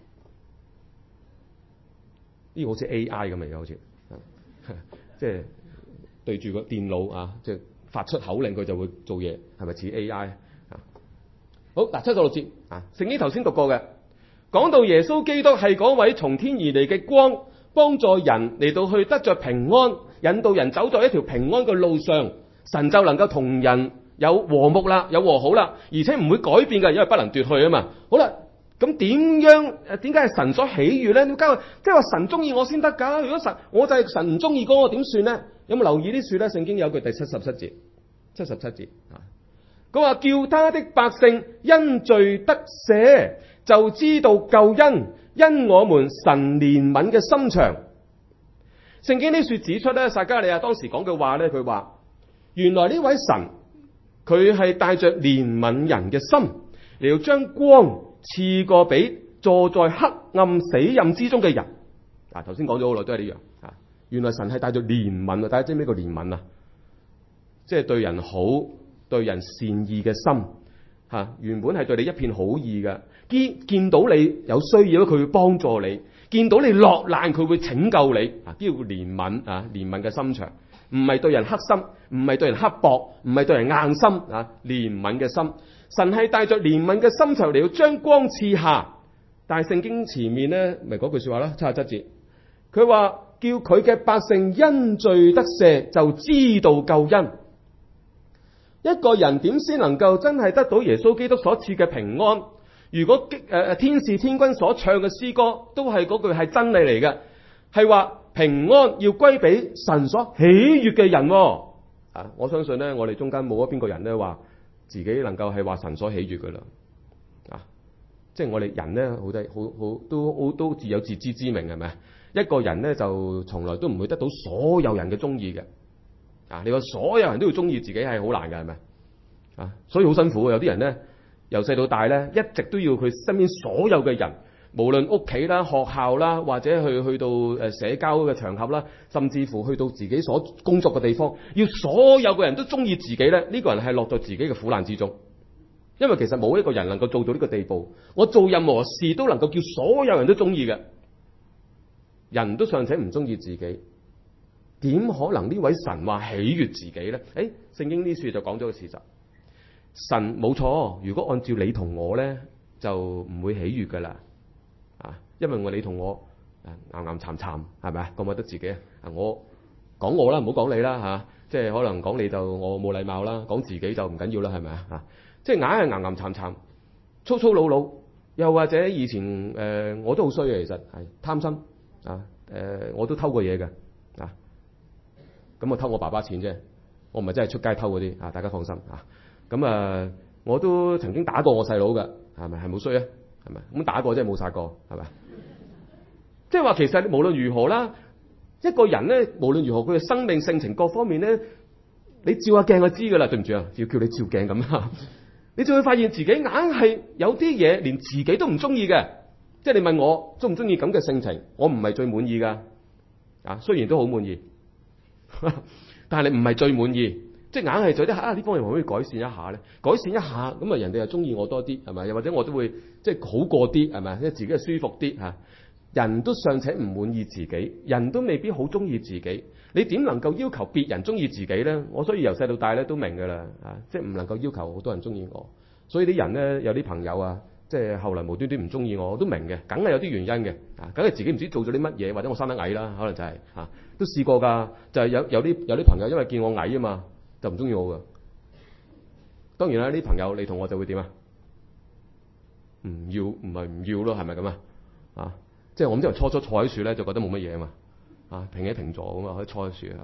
呢個好似 A I 咁嚟嘅，好似，即係對住個電腦啊，即係發出口令佢就會做嘢，係咪似 A I 啊？好嗱，七十六節啊，聖經頭先讀過嘅，講到耶穌基督係嗰位從天而嚟嘅光，幫助人嚟到去得着平安，引導人走在一條平安嘅路上，神就能夠同人有和睦啦，有和好啦，而且唔會改變嘅，因為不能奪去啊嘛。好啦，咁點樣誒？點解係神所喜悅咧？點解即係話神中意我先得噶？如果神我就係神唔中意嗰個，點算咧？有冇留意呢處咧？聖經有句第七十七節，七十七節啊，佢話叫他的百姓因罪得赦，就知道救恩，因我們神憐憫嘅心腸。聖經呢處指出咧，撒迦利亞當時講嘅話咧，佢話原來呢位神。佢係帶着憐憫人嘅心嚟到將光賜過俾坐在黑暗死蔭之中嘅人。啊，頭先講咗好耐都係呢樣啊。原來神係帶着憐憫啊！大家知咩叫憐憫啊？即係對人好、對人善意嘅心吓、啊。原本係對你一片好意嘅，見見到你有需要，佢會幫助你；見到你落難，佢會拯救你。啊，呢個叫憐憫啊，憐憫嘅心腸。唔係對人黑心，唔係對人刻薄，唔係對人硬心啊！憐憫嘅心，神係帶着憐憫嘅心腸嚟到將光賜下。但係聖經前面呢，咪嗰句說話啦，七十七節，佢話叫佢嘅百姓因罪得赦，就知道救恩。一個人點先能夠真係得到耶穌基督所賜嘅平安？如果誒誒天使天軍所唱嘅詩歌都係嗰句係真理嚟嘅，係話。平安要歸俾神所喜悅嘅人。啊，我相信咧，我哋中間冇一邊個人咧話自己能夠係話神所喜悅噶啦。啊，即係我哋人咧，好低好好都好都自有自知之明，係咪？一個人咧就從來都唔會得到所有人嘅中意嘅。啊，你話所有人都要中意自己係好難嘅，係咪？啊，所以好辛苦。有啲人咧由細到大咧，一直都要佢身邊所有嘅人。無論屋企啦、學校啦，或者去去到誒社交嘅場合啦，甚至乎去到自己所工作嘅地方，要所有嘅人都中意自己咧，呢個人係落在自己嘅苦難之中。因為其實冇一個人能夠做到呢個地步，我做任何事都能夠叫所有人都中意嘅，人都尚且唔中意自己，點可能呢位神話喜悅自己咧？誒，聖經呢處就講咗個事實，神冇錯，如果按照你同我咧，就唔會喜悅噶啦。啊，因為我你同我誒岩岩巉巉，係咪啊？覺唔覺得自己啊？我講我啦，唔好講你啦吓、啊，即係可能講你就我冇禮貌啦，講自己就唔緊要啦，係咪啊？啊，即係硬係岩岩巉巉，粗粗魯魯，又或者以前誒、呃、我都好衰嘅，其實係貪心啊，誒、呃、我都偷過嘢嘅啊，咁我偷我爸爸錢啫，我唔係真係出街偷嗰啲啊，大家放心啊，咁啊我都曾經打過我細佬嘅，係咪係冇衰啊？係咪咁打過即係冇殺過，係咪？即係話其實無論如何啦，一個人咧無論如何佢嘅生命性情各方面咧，你照下鏡就知噶啦，對唔住啊，要叫你照鏡咁啊，你就會發現自己硬係有啲嘢連自己都唔中意嘅。即係你問我中唔中意咁嘅性情，我唔係最滿意噶，啊雖然都好滿意，但係你唔係最滿意。即係硬係做啲啊呢方面可唔可以改善一下咧？改善一下咁啊，人哋又中意我多啲係咪？又或者我都會即係好過啲係咪？即係自己係舒服啲嚇。人都尚且唔滿意自己，人都未必好中意自己，你點能夠要求別人中意自己咧？我所以由細到大咧都明㗎啦，啊即係唔能夠要求好多人中意我。所以啲人咧有啲朋友啊，即係後來無端端唔中意我，我都明嘅，梗係有啲原因嘅，啊梗係自己唔知做咗啲乜嘢，或者我生得矮啦，可能就係、是、嚇、啊、都試過㗎，就係、是、有有啲有啲朋友因為見我矮啊嘛。就唔中意我噶，當然啦，呢啲朋友你同我就會點啊？唔要唔係唔要咯，係咪咁啊？啊，即係我咁即係初初坐喺樹咧，就覺得冇乜嘢啊嘛，啊平起平坐咁嘛，可以坐喺樹啊，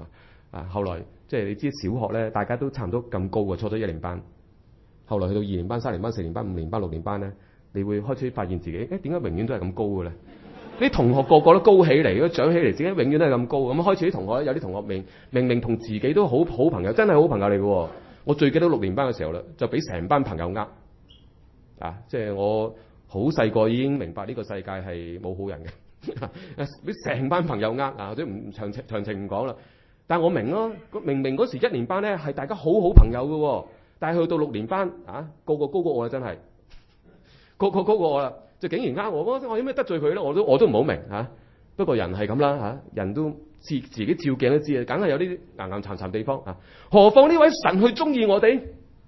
啊，後來即係你知小學咧，大家都差唔多咁高嘅，初咗一年班，後來去到二年班、三年班、四年班、五年班、六年班咧，你會開始發現自己，誒點解永遠都係咁高嘅咧？啲同學個個都高起嚟，都長起嚟，自己永遠都係咁高。咁開始啲同學咧，有啲同學明明明同自己都好好朋友，真係好朋友嚟嘅。我最記得六年班嘅時候啦，就俾成班朋友呃，啊，即係我好細個已經明白呢個世界係冇好人嘅，俾成班朋友呃啊，或者唔詳情詳情唔講啦。但係我明咯，明明嗰時一年班咧係大家好好朋友嘅，但係去到六年班啊，個個高過我啦，真係個個高過我啦。就竟然呃我，我我有咩得罪佢咧？我都我都唔好明嚇、啊。不過人係咁啦嚇，人都自自己照鏡都知啊，梗係有啲硬硬殘殘地方啊。何況呢位神去中意我哋，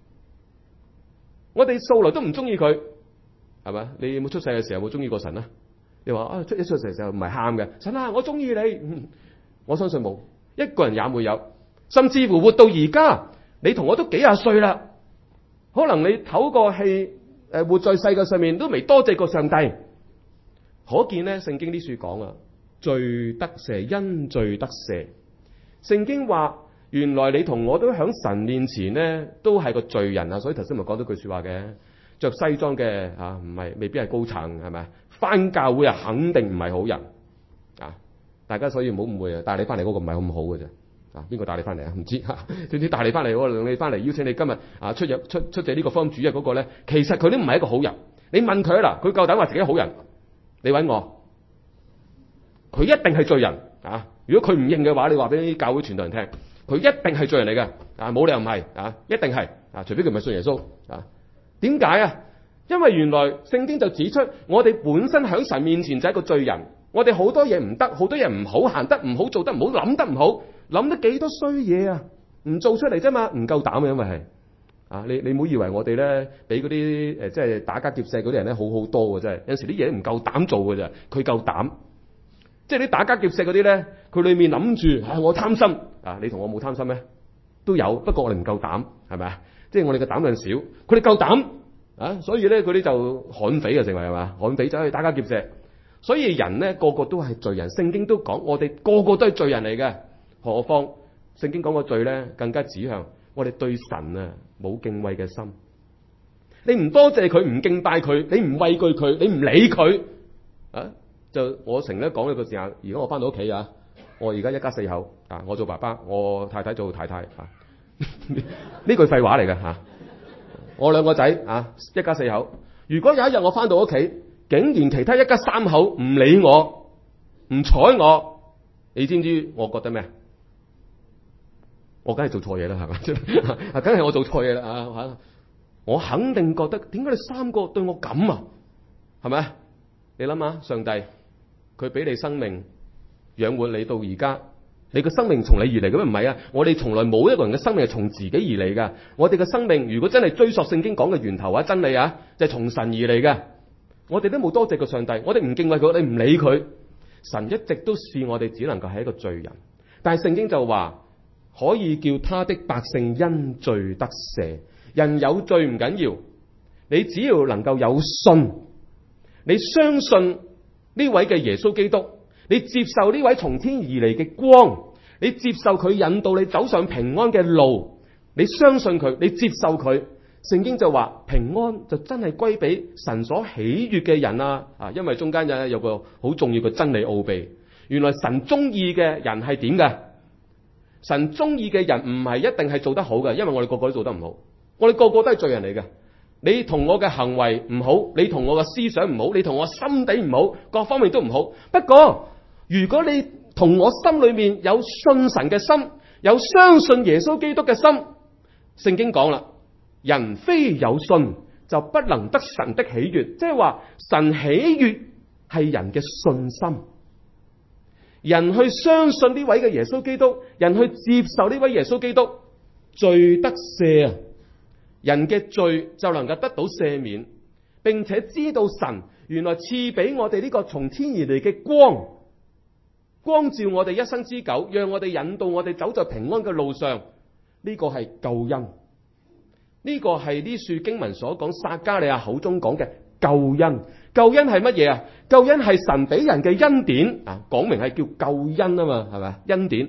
我哋素來都唔中意佢，係咪？你有冇出世嘅時候有冇中意過神啊？你話啊，出一出世嘅時候唔係喊嘅，神啊，我中意你、嗯。我相信冇一個人也沒有，甚至乎活到而家，你同我都幾廿歲啦，可能你唞個氣。誒，活在世界上面都未多謝過上帝，可見咧聖經啲書講啊，罪得赦，因罪得赦。聖經話原來你同我都喺神面前咧都係個罪人啊，所以頭先咪講咗句說話嘅，着西裝嘅啊唔係未必係高層係咪？返教會啊肯定唔係好人啊，大家所以唔好誤會啊，帶你翻嚟嗰個唔係咁好嘅啫。啊！邊個帶你翻嚟啊？唔知嚇，總之帶你翻嚟，我令你翻嚟邀請你今日啊出入出出席呢個福音主日嗰個咧，其實佢都唔係一個好人。你問佢啦，佢夠膽話自己好人，你揾我，佢一定係罪人啊！如果佢唔認嘅話，你話俾啲教會傳道人聽，佢一定係罪人嚟嘅啊！冇理由唔係啊，一定係啊，除非佢唔係信耶穌啊。點解啊？因為原來聖經就指出，我哋本身喺神面前就係一個罪人，我哋好多嘢唔得，好多嘢唔好，行得唔好，做得唔好，諗得唔好。諗得幾多衰嘢啊？唔做出嚟啫嘛，唔夠膽啊！因為係啊，你你唔好以為我哋咧比嗰啲誒即係打家劫舍嗰啲人咧好好多嘅，真係有陣時啲嘢唔夠膽做嘅咋，佢夠膽。即係啲打家劫舍嗰啲咧，佢裏面諗住啊，我貪心啊，你同我冇貪心咩？都有，不過我哋唔夠膽，係咪啊？即係我哋嘅膽量少，佢哋夠膽啊，所以咧佢啲就悍匪啊，成為係嘛？悍匪走去打家劫舍，所以人咧個個都係罪人，聖經都講我哋個個都係罪人嚟嘅。何況聖經講個罪咧，更加指向我哋對神啊冇敬畏嘅心。你唔多謝佢，唔敬拜佢，你唔畏懼佢，你唔理佢啊！就我成日講呢個時間，而家我翻到屋企啊，我而家一家四口啊，我做爸爸，我太太做太太啊，呢句廢話嚟嘅吓。我兩個仔啊，一家四口。如果有一日我翻到屋企，竟然其他一家三口唔理我，唔睬我，你知唔知我覺得咩？我梗係做錯嘢啦，係咪？梗係我做錯嘢啦啊！我肯定覺得，點解你三個對我咁啊？係咪？你諗下，上帝佢俾你生命養活你到而家，你嘅生命從你而嚟嘅咩？唔係啊！我哋從來冇一個人嘅生命係從自己而嚟噶。我哋嘅生命如果真係追溯聖經講嘅源頭啊，真理啊，就係從神而嚟嘅。我哋都冇多謝過上帝，我哋唔敬畏佢，你唔理佢，神一直都視我哋只能夠係一個罪人。但係聖經就話，可以叫他的百姓因罪得赦。人有罪唔緊要，你只要能夠有信，你相信呢位嘅耶穌基督，你接受呢位從天而嚟嘅光，你接受佢引導你走上平安嘅路，你相信佢，你接受佢，聖經就話平安就真係歸俾神所喜悅嘅人啊！啊，因為中間有有個好重要嘅真理奧秘，原來神中意嘅人係點嘅？神中意嘅人唔係一定係做得好嘅，因為我哋個個都做得唔好，我哋個個都係罪人嚟嘅。你同我嘅行為唔好，你同我嘅思想唔好，你同我心地唔好，各方面都唔好。不過如果你同我心裏面有信神嘅心，有相信耶穌基督嘅心，聖經講啦，人非有信就不能得神的喜悅，即係話神喜悅係人嘅信心。人去相信呢位嘅耶穌基督，人去接受呢位耶穌基督，罪得赦啊！人嘅罪就能夠得到赦免，並且知道神原來賜俾我哋呢個從天而嚟嘅光，光照我哋一生之久，讓我哋引導我哋走在平安嘅路上。呢個係救恩，呢個係呢處經文所講撒迦利亞口中講嘅救恩。救恩係乜嘢啊？救恩係神俾人嘅恩典啊，講明係叫救恩啊嘛，係咪？恩典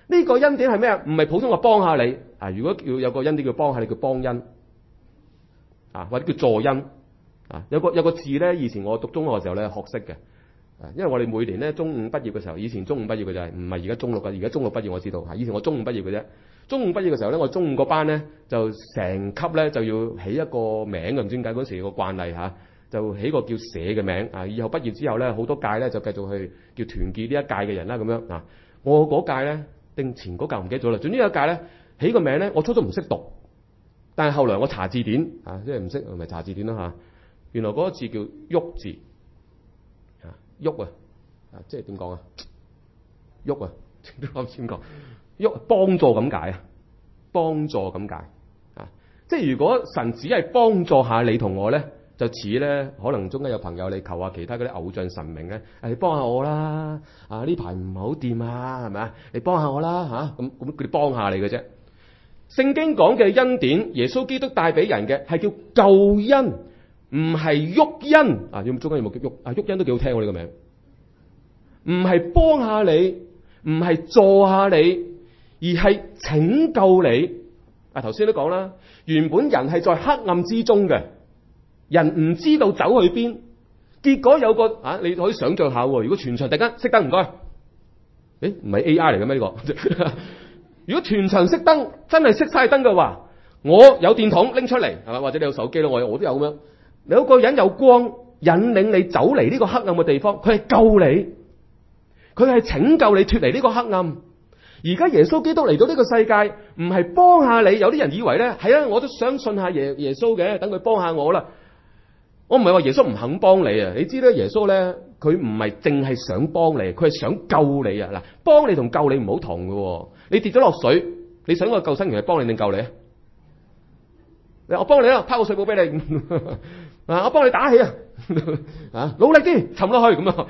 呢個恩典係咩啊？唔係普通嘅幫下你啊！如果叫有個恩典叫幫下你，叫幫恩啊，或者叫助恩啊。有個有個字咧，以前我讀中學嘅時候咧學識嘅啊，因為我哋每年咧中五畢業嘅時候，以前中五畢業嘅就係唔係而家中六嘅，而家中六畢業我知道嚇。以前我中五畢業嘅啫，中五畢業嘅時候咧，我中五個班咧就成級咧就要起一個名嘅，唔知點解嗰時個慣例嚇。就起個叫社嘅名啊！以後畢業之後咧，好多屆咧就繼續去叫團結呢一屆嘅人啦咁樣啊。我嗰屆咧定前嗰屆唔記得咗啦。總之有一屆咧起個名咧，我初初唔識讀，但係後來我查字典啊，即係唔識咪查字典啦嚇。原來嗰個字叫喐字啊，喐啊啊，即係點講啊？喐啊，啱先講喐幫助咁解啊，幫助咁解啊。即係如果神只係幫助下你同我咧。就似咧，可能中間有朋友你求下其他嗰啲偶像神明咧，誒你幫下我啦，啊呢排唔係好掂啊，係咪啊？你幫下我啦嚇，咁咁佢哋幫下你嘅啫。聖經講嘅恩典，耶穌基督帶俾人嘅係叫救恩，唔係喐恩啊！有冇中間有冇叫喐啊？喐恩都幾好聽喎，呢個名，唔係幫下你，唔係助下你，而係拯救你。啊頭先都講啦，原本人係在黑暗之中嘅。人唔知道走去邊，結果有個啊，你可以想象下喎。如果全場突然間熄燈，唔該，誒唔係 A I 嚟嘅咩呢個？如果全場熄燈，真係熄晒燈嘅話，我有電筒拎出嚟，係嘛？或者你有手機咯，我我都有咁樣。有個人有光引領你走嚟呢個黑暗嘅地方，佢係救你，佢係拯救你脫離呢個黑暗。而家耶穌基督嚟到呢個世界，唔係幫下你。有啲人以為咧，係啊，我都想信下耶耶穌嘅，等佢幫下我啦。我唔係話耶穌唔肯幫你啊！你知咧，耶穌咧佢唔係淨係想幫你，佢係想救你啊！嗱，幫你同救你唔好同嘅。你跌咗落水，你想個救生員係幫你定救你啊？我幫你啊，拋個水泡俾你啊！我幫你打起啊！啊，努力啲沉落去咁啊！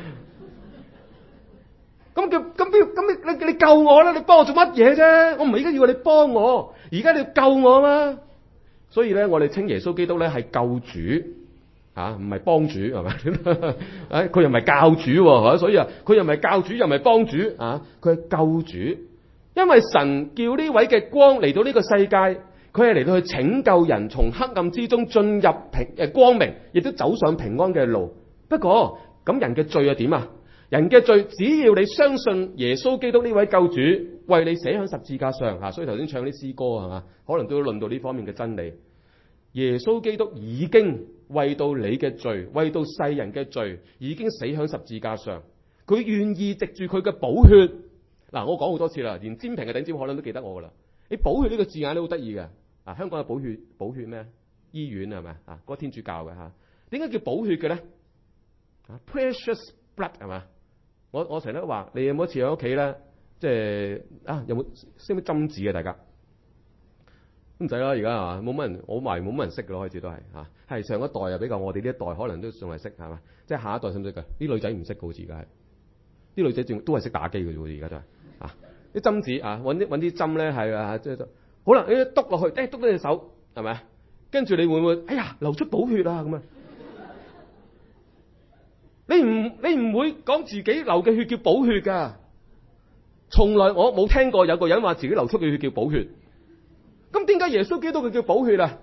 咁叫咁邊咁你你救我啦！你幫我做乜嘢啫？我唔係而家要你幫我，而家你要救我嘛！所以咧，我哋稱耶穌基督咧係救主。啊，唔係幫主係咪？誒，佢又唔係教主喎，所以啊，佢又唔係教主，又唔係幫主啊，佢係救主。因為神叫呢位嘅光嚟到呢個世界，佢係嚟到去拯救人，從黑暗之中進入平誒光明，亦都走上平安嘅路。不過咁人嘅罪係點啊？人嘅罪，只要你相信耶穌基督呢位救主為你寫喺十字架上啊，所以頭先唱啲詩歌係嘛，可能都要論到呢方面嘅真理。耶穌基督已經為到你嘅罪，為到世人嘅罪，已經死喺十字架上。佢願意藉住佢嘅寶血。嗱，我講好多次啦，連尖平嘅頂尖可能都記得我噶啦。你寶血呢個字眼都好得意嘅。啊，香港有寶血，寶血咩？醫院係咪啊？嗰個天主教嘅吓，點解叫寶血嘅咧？啊 ，precious blood 係嘛？我我成日都話，你有冇一次喺屋企咧？即係啊，有冇識唔識針紙嘅大家？唔使啦，而家係嘛，冇乜人，我懷疑冇乜人識嘅咯，開始都係嚇。係上一代啊，比較我哋呢一代可能都仲係識係嘛，即係下一代識唔識㗎？啲女仔唔識嘅好似而家係，啲女仔仲都係識打機嘅啫喎，而家都係啊。啲針紙啊，揾啲揾啲針咧係啊，即係好啦，你篤落去，誒篤到隻手係咪啊？跟住你會唔會哎呀流出寶血啊咁啊？你唔你唔會講自己流嘅血叫寶血㗎，從來我冇聽過有個人話自己流出嘅血叫寶血。咁點解耶穌基督佢叫寶血啊？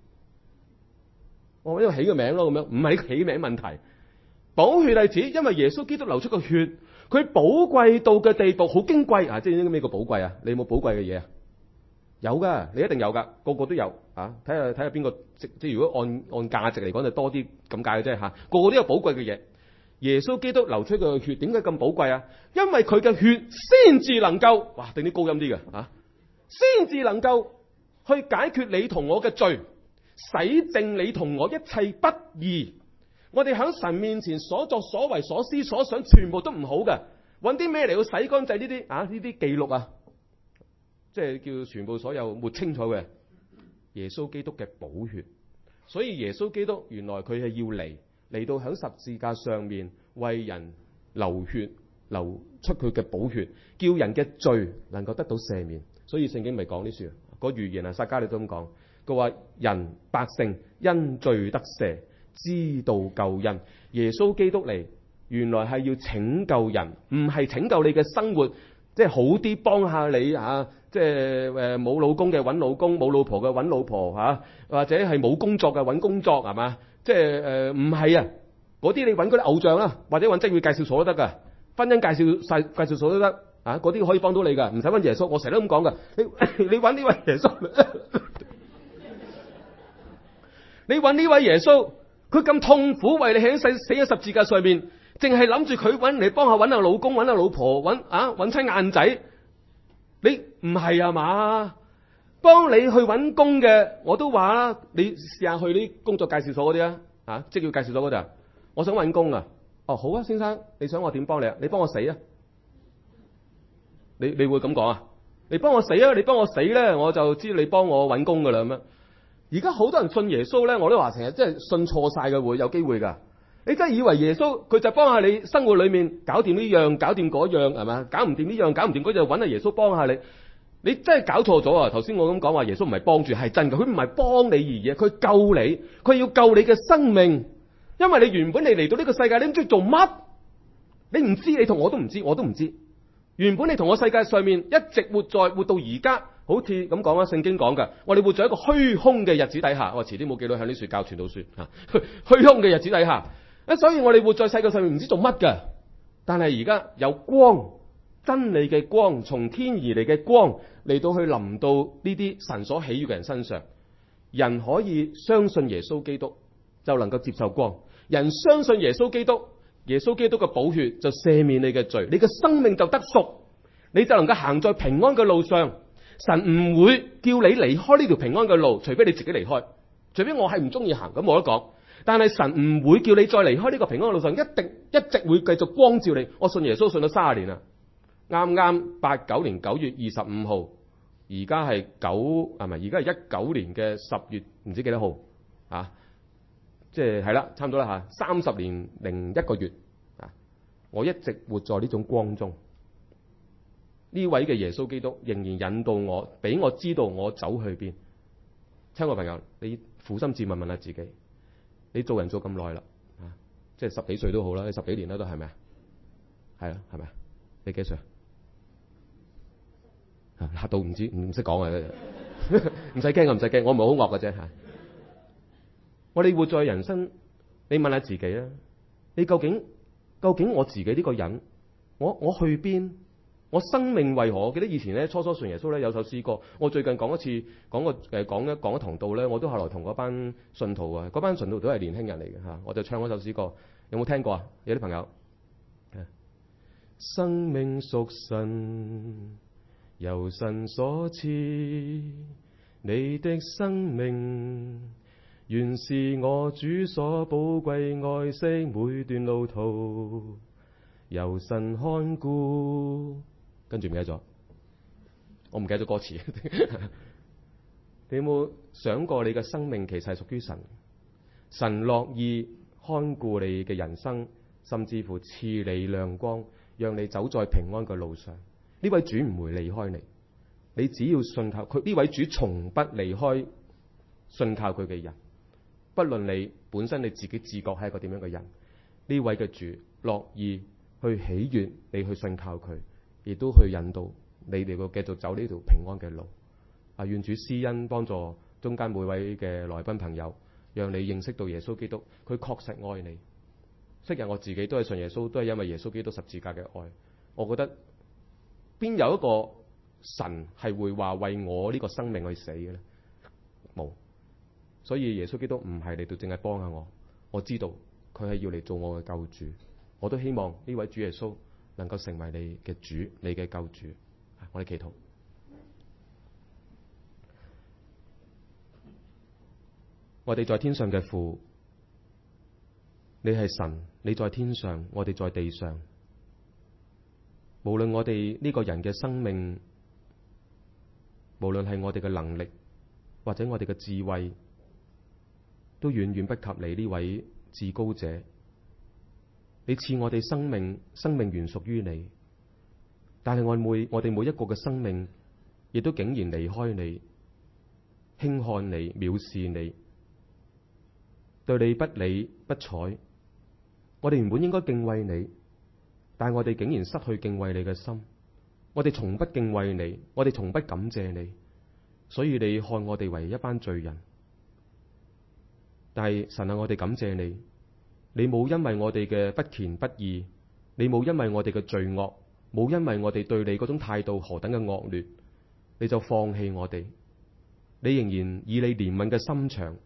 我呢個起個名咯，咁樣唔係起名問題。寶血係指因為耶穌基督流出個血，佢寶貴到嘅地步好矜貴啊！即係咩叫寶貴啊？你有冇寶貴嘅嘢啊？有噶，你一定有噶，個個都有啊！睇下睇下邊個即即如果按按價值嚟講就多啲咁解嘅啫吓，個個都有寶貴嘅嘢。耶穌基督流出嘅血點解咁寶貴啊？因為佢嘅血先至能夠，哇，定啲高音啲嘅啊，先至能夠去解決你同我嘅罪，洗淨你同我一切不義。我哋喺神面前所作所為所思所想，全部都唔好嘅。揾啲咩嚟去洗乾淨呢啲啊？呢啲記錄啊，即係叫全部所有抹清楚嘅耶穌基督嘅寶血。所以耶穌基督原來佢係要嚟嚟到喺十字架上面為人流血，流出佢嘅寶血，叫人嘅罪能夠得到赦免。所以聖經咪講呢書個預言啊，撒迦利都咁講，佢話人百姓因罪得赦，知道救恩。耶穌基督嚟原來係要拯救人，唔係拯救你嘅生活， 即係好啲幫下你啊，即係誒冇老公嘅揾老公，冇老婆嘅揾老婆嚇、啊，或者係冇工作嘅揾工作係嘛？即係誒唔係啊？嗰啲你揾嗰啲偶像啦，或者揾職業介紹所都得㗎，婚姻介紹細介紹所都得啊，嗰啲可以幫到你㗎，唔使揾耶穌。我成日都咁講㗎，你你揾呢位耶穌，你揾呢位耶穌，佢咁痛苦為你喺死死喺十字架上面。淨係諗住佢揾嚟幫下揾下老公揾下老婆揾啊揾親晏仔，你唔係啊嘛？幫你去揾工嘅，我都話啦，你試下去啲工作介紹所嗰啲啊，啊職業介紹所嗰度，我想揾工啊。哦好啊，先生，你想我點幫你啊？你幫我死啊？你你會咁講啊？你幫我死啊？你幫我死咧，我就知你幫我揾工噶啦咁樣。而家好多人信耶穌咧，我都話成日真係信錯晒嘅，會有機會噶。你真係以為耶穌佢就幫下你生活裏面搞掂呢樣搞掂嗰樣係嘛？搞唔掂呢樣搞唔掂嗰樣，揾下耶穌幫下你。你真係搞錯咗啊！頭先我咁講話耶穌唔係幫住，係真嘅，佢唔係幫你而嘢，佢救你，佢要救你嘅生命。因為你原本你嚟到呢個世界，你唔知做乜，你唔知，你同我都唔知，我都唔知。原本你同我世界上面一直活在活到而家，好似咁講啊，聖經講嘅，我哋活在一個虛空嘅日子底下。我遲啲冇記到向啲樹教傳道書啊，虛空嘅日子底下。所以我哋活在世界上面唔知做乜㗎，但係而家有光，真理嘅光，從天而嚟嘅光嚟到去臨到呢啲神所喜悅嘅人身上。人可以相信耶穌基督就能夠接受光，人相信耶穌基督，耶穌基督嘅寶血就赦免你嘅罪，你嘅生命就得贖，你就能夠行在平安嘅路上。神唔會叫你離開呢條平安嘅路，除非你自己離開，除非我係唔中意行，咁冇得講。但係神唔會叫你再離開呢個平安嘅路上，一定一直會繼續光照你。我信耶穌信咗三十年啦，啱啱八九年九月二十五號，而家係九係咪？而家係一九年嘅十月唔知幾多號啊？即係係啦，差唔多啦吓，三十年零一個月啊！我一直活在呢種光中，呢位嘅耶穌基督仍然引導我，俾我知道我走去邊。親愛朋友，你撫心自問問下自己。你做人做咁耐啦，啊，即係十幾歲都好啦，你十幾年啦都係咪啊？係啊，係咪啊？你幾歲啊？嚇到唔知唔識講啊！唔使驚啊，唔使驚，我唔係好惡嘅啫嚇。我哋活在人生，你問下自己啊，你究竟究竟我自己呢個人，我我去邊？我生命為何？我記得以前咧初初信耶穌咧有首詩歌，我最近講一次講個誒講一講一堂道咧，我都後來同嗰班信徒啊，嗰班信徒都係年輕人嚟嘅嚇，我就唱嗰首詩歌，有冇聽過啊？有啲朋友，生命屬神，由神所賜，你的生命原是我主所寶貴愛惜，每段路途由神看顧。跟住唔記得咗，我唔記得咗歌詞。你有冇想過你嘅生命其實係屬於神？神樂意看顧你嘅人生，甚至乎賜你亮光，讓你走在平安嘅路上。呢位主唔會離開你，你只要信靠佢。呢位主從不離開信靠佢嘅人，不論你本身你自己自覺係一個點樣嘅人，呢位嘅主樂意去喜悅你去信靠佢，亦都去引導你哋個繼續走呢條平安嘅路。啊，願主施恩幫助中間每位嘅來賓朋友，讓你認識到耶穌基督，佢確實愛你。昔日我自己都係信耶穌，都係因為耶穌基督十字架嘅愛。我覺得邊有一個神係會話為我呢個生命去死嘅咧？冇。所以耶穌基督唔係嚟到淨係幫下我，我知道佢係要嚟做我嘅救主。我都希望呢位主耶穌能夠成為你嘅主，你嘅救主。我哋祈禱。我哋在天上嘅父，你係神，你在天上，我哋在地上。無論我哋呢個人嘅生命，無論係我哋嘅能力或者我哋嘅智慧，都遠遠不及你呢位至高者。你賜我哋生命，生命原屬於你，但係我每我哋每一個嘅生命，亦都竟然離開你，輕看你，藐視你，對你不理不睬。我哋原本應該敬畏你，但係我哋竟然失去敬畏你嘅心。 我哋從不敬畏你，我哋從不感謝你，所以你看我哋為一班罪人。但係神啊，我哋感謝你，你冇因為我哋嘅不虔不義，你冇因為我哋嘅罪惡，冇因為我哋對你嗰種態度何等嘅惡劣，你就放棄我哋。你仍然以你憐憫嘅心腸，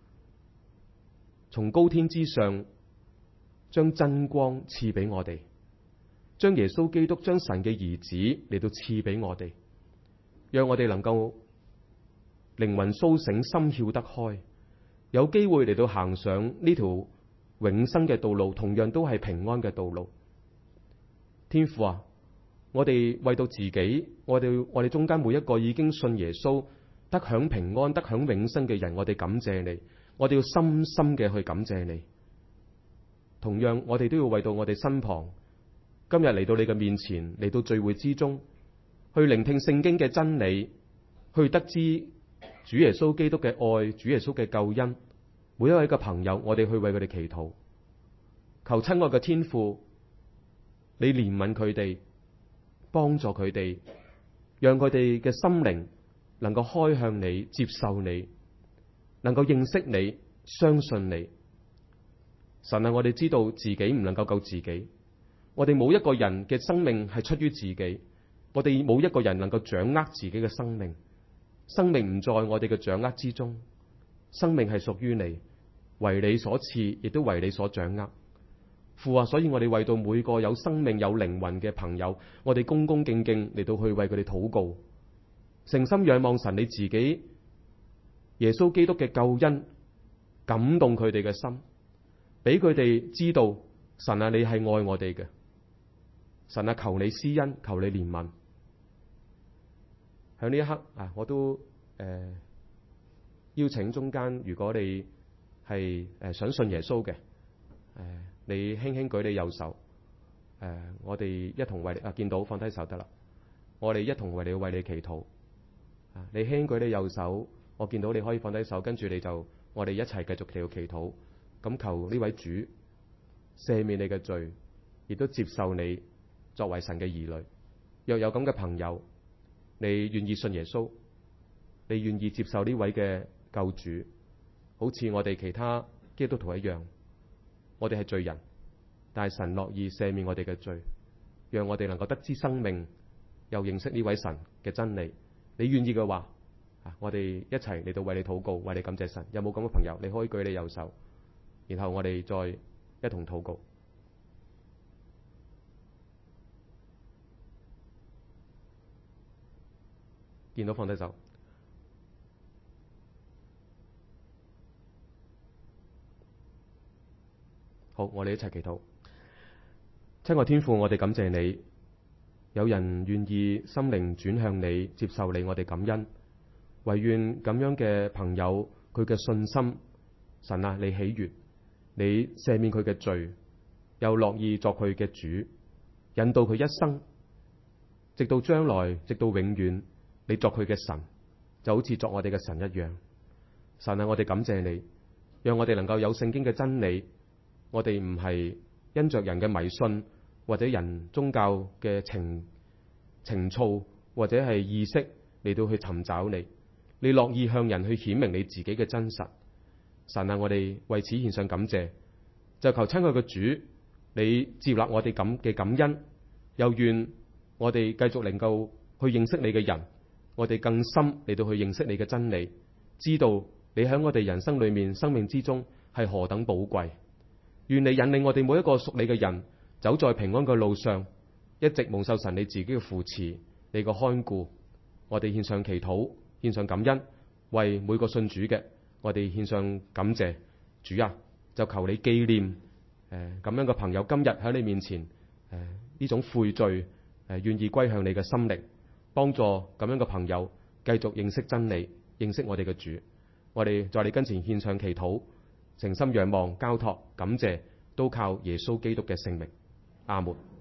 從高天之上將真光賜俾我哋，將耶穌基督，將神嘅兒子嚟到賜俾我哋，讓我哋能夠靈魂蘇醒，心竅得開，有機會嚟到行上呢條永生嘅道路，同樣都係平安嘅道路。天父啊，我哋為到自己，我哋我哋中間每一個已經信耶穌得享平安、得享永生嘅人，我哋感謝你，我哋要深深嘅去感謝你。同樣，我哋都要為到我哋身旁今日嚟到你嘅面前，嚟到聚會之中，去聆聽聖經嘅真理，去得知主耶穌基督嘅愛，主耶穌嘅救恩。每一位嘅朋友，我哋去為佢哋祈禱，求親愛嘅天父，你憐憫佢哋，幫助佢哋，讓佢哋嘅心靈能夠開向你，接受你，能夠認識你，相信你。神啊，我哋知道自己唔能夠救自己，我哋冇一個人嘅生命係出於自己，我哋冇一個人能夠掌握自己嘅生命，生命唔在我哋嘅掌握之中，生命係屬於你，為你所賜，亦都為你所掌握。父啊，所以我哋為到每個有生命有靈魂嘅朋友，我哋恭恭敬敬嚟到去為佢哋禱告，誠心仰望神你自己耶穌基督嘅救恩感動佢哋嘅心，俾佢哋知道神啊，你係愛我哋嘅。神啊，求你施恩，求你憐憫。喺呢一刻啊，我都誒、呃、邀請中間，如果你係誒、呃、想信耶穌嘅，誒、呃、你輕輕舉你右手，誒、呃、我哋一同為你啊，見到放低手得啦，我哋一同為你為你祈禱。啊，你輕舉你右手，我見到你可以放低手，跟住你就我哋一齊繼續嚟到祈禱。咁求呢位主赦免你嘅罪，亦都接受你作為神嘅兒女。若有咁嘅朋友，你願意信耶穌，你願意接受呢位嘅救主，好似我哋其他基督徒一樣，我哋係罪人，但係神樂意赦免我哋嘅罪，讓我哋能夠得知生命，又認識呢位神嘅真理。你願意嘅話，我哋一齊嚟到為你禱告，為你感謝神。有冇咁嘅朋友？你可以舉你右手，然後我哋再一同禱告。見到放低手。好，我哋一齊祈禱。親愛天父，我哋感謝你，有人願意心靈轉向你，接受你，我哋感恩。唯願咁樣嘅朋友，佢嘅信心，神啊，你喜悅，你赦免佢嘅罪，又樂意作佢嘅主，引導佢一生，直到將來，直到永遠，你作佢嘅神，就好似作我哋嘅神一樣。神啊，我哋感謝你，讓我哋能夠有聖經嘅真理，我哋唔係因着人嘅迷信或者人宗教嘅情情操或者係意識嚟到去尋找你，你樂意向人去顯明你自己嘅真實。神啊，我哋為此獻上感謝，就求親愛嘅主，你接納我哋咁嘅感恩，又願我哋繼續能夠去認識你嘅人，我哋更深嚟到去認識你嘅真理，知道你喺我哋人生裏面生命之中係何等寶貴。願你引領我哋每一個屬你嘅人走在平安嘅路上，一直蒙受神你自己嘅扶持，你嘅看顧。我哋獻上祈禱，獻上感恩，為每個信主嘅，我哋獻上感謝。主啊，就求你紀念誒咁、呃、樣嘅朋友今日喺你面前誒呢、呃、種悔罪誒、呃、願意歸向你嘅心靈，幫助咁樣嘅朋友繼續認識真理，認識我哋嘅主。我哋在你跟前獻上祈禱，誠心仰望交託感謝，都靠耶穌基督嘅聖名。阿門。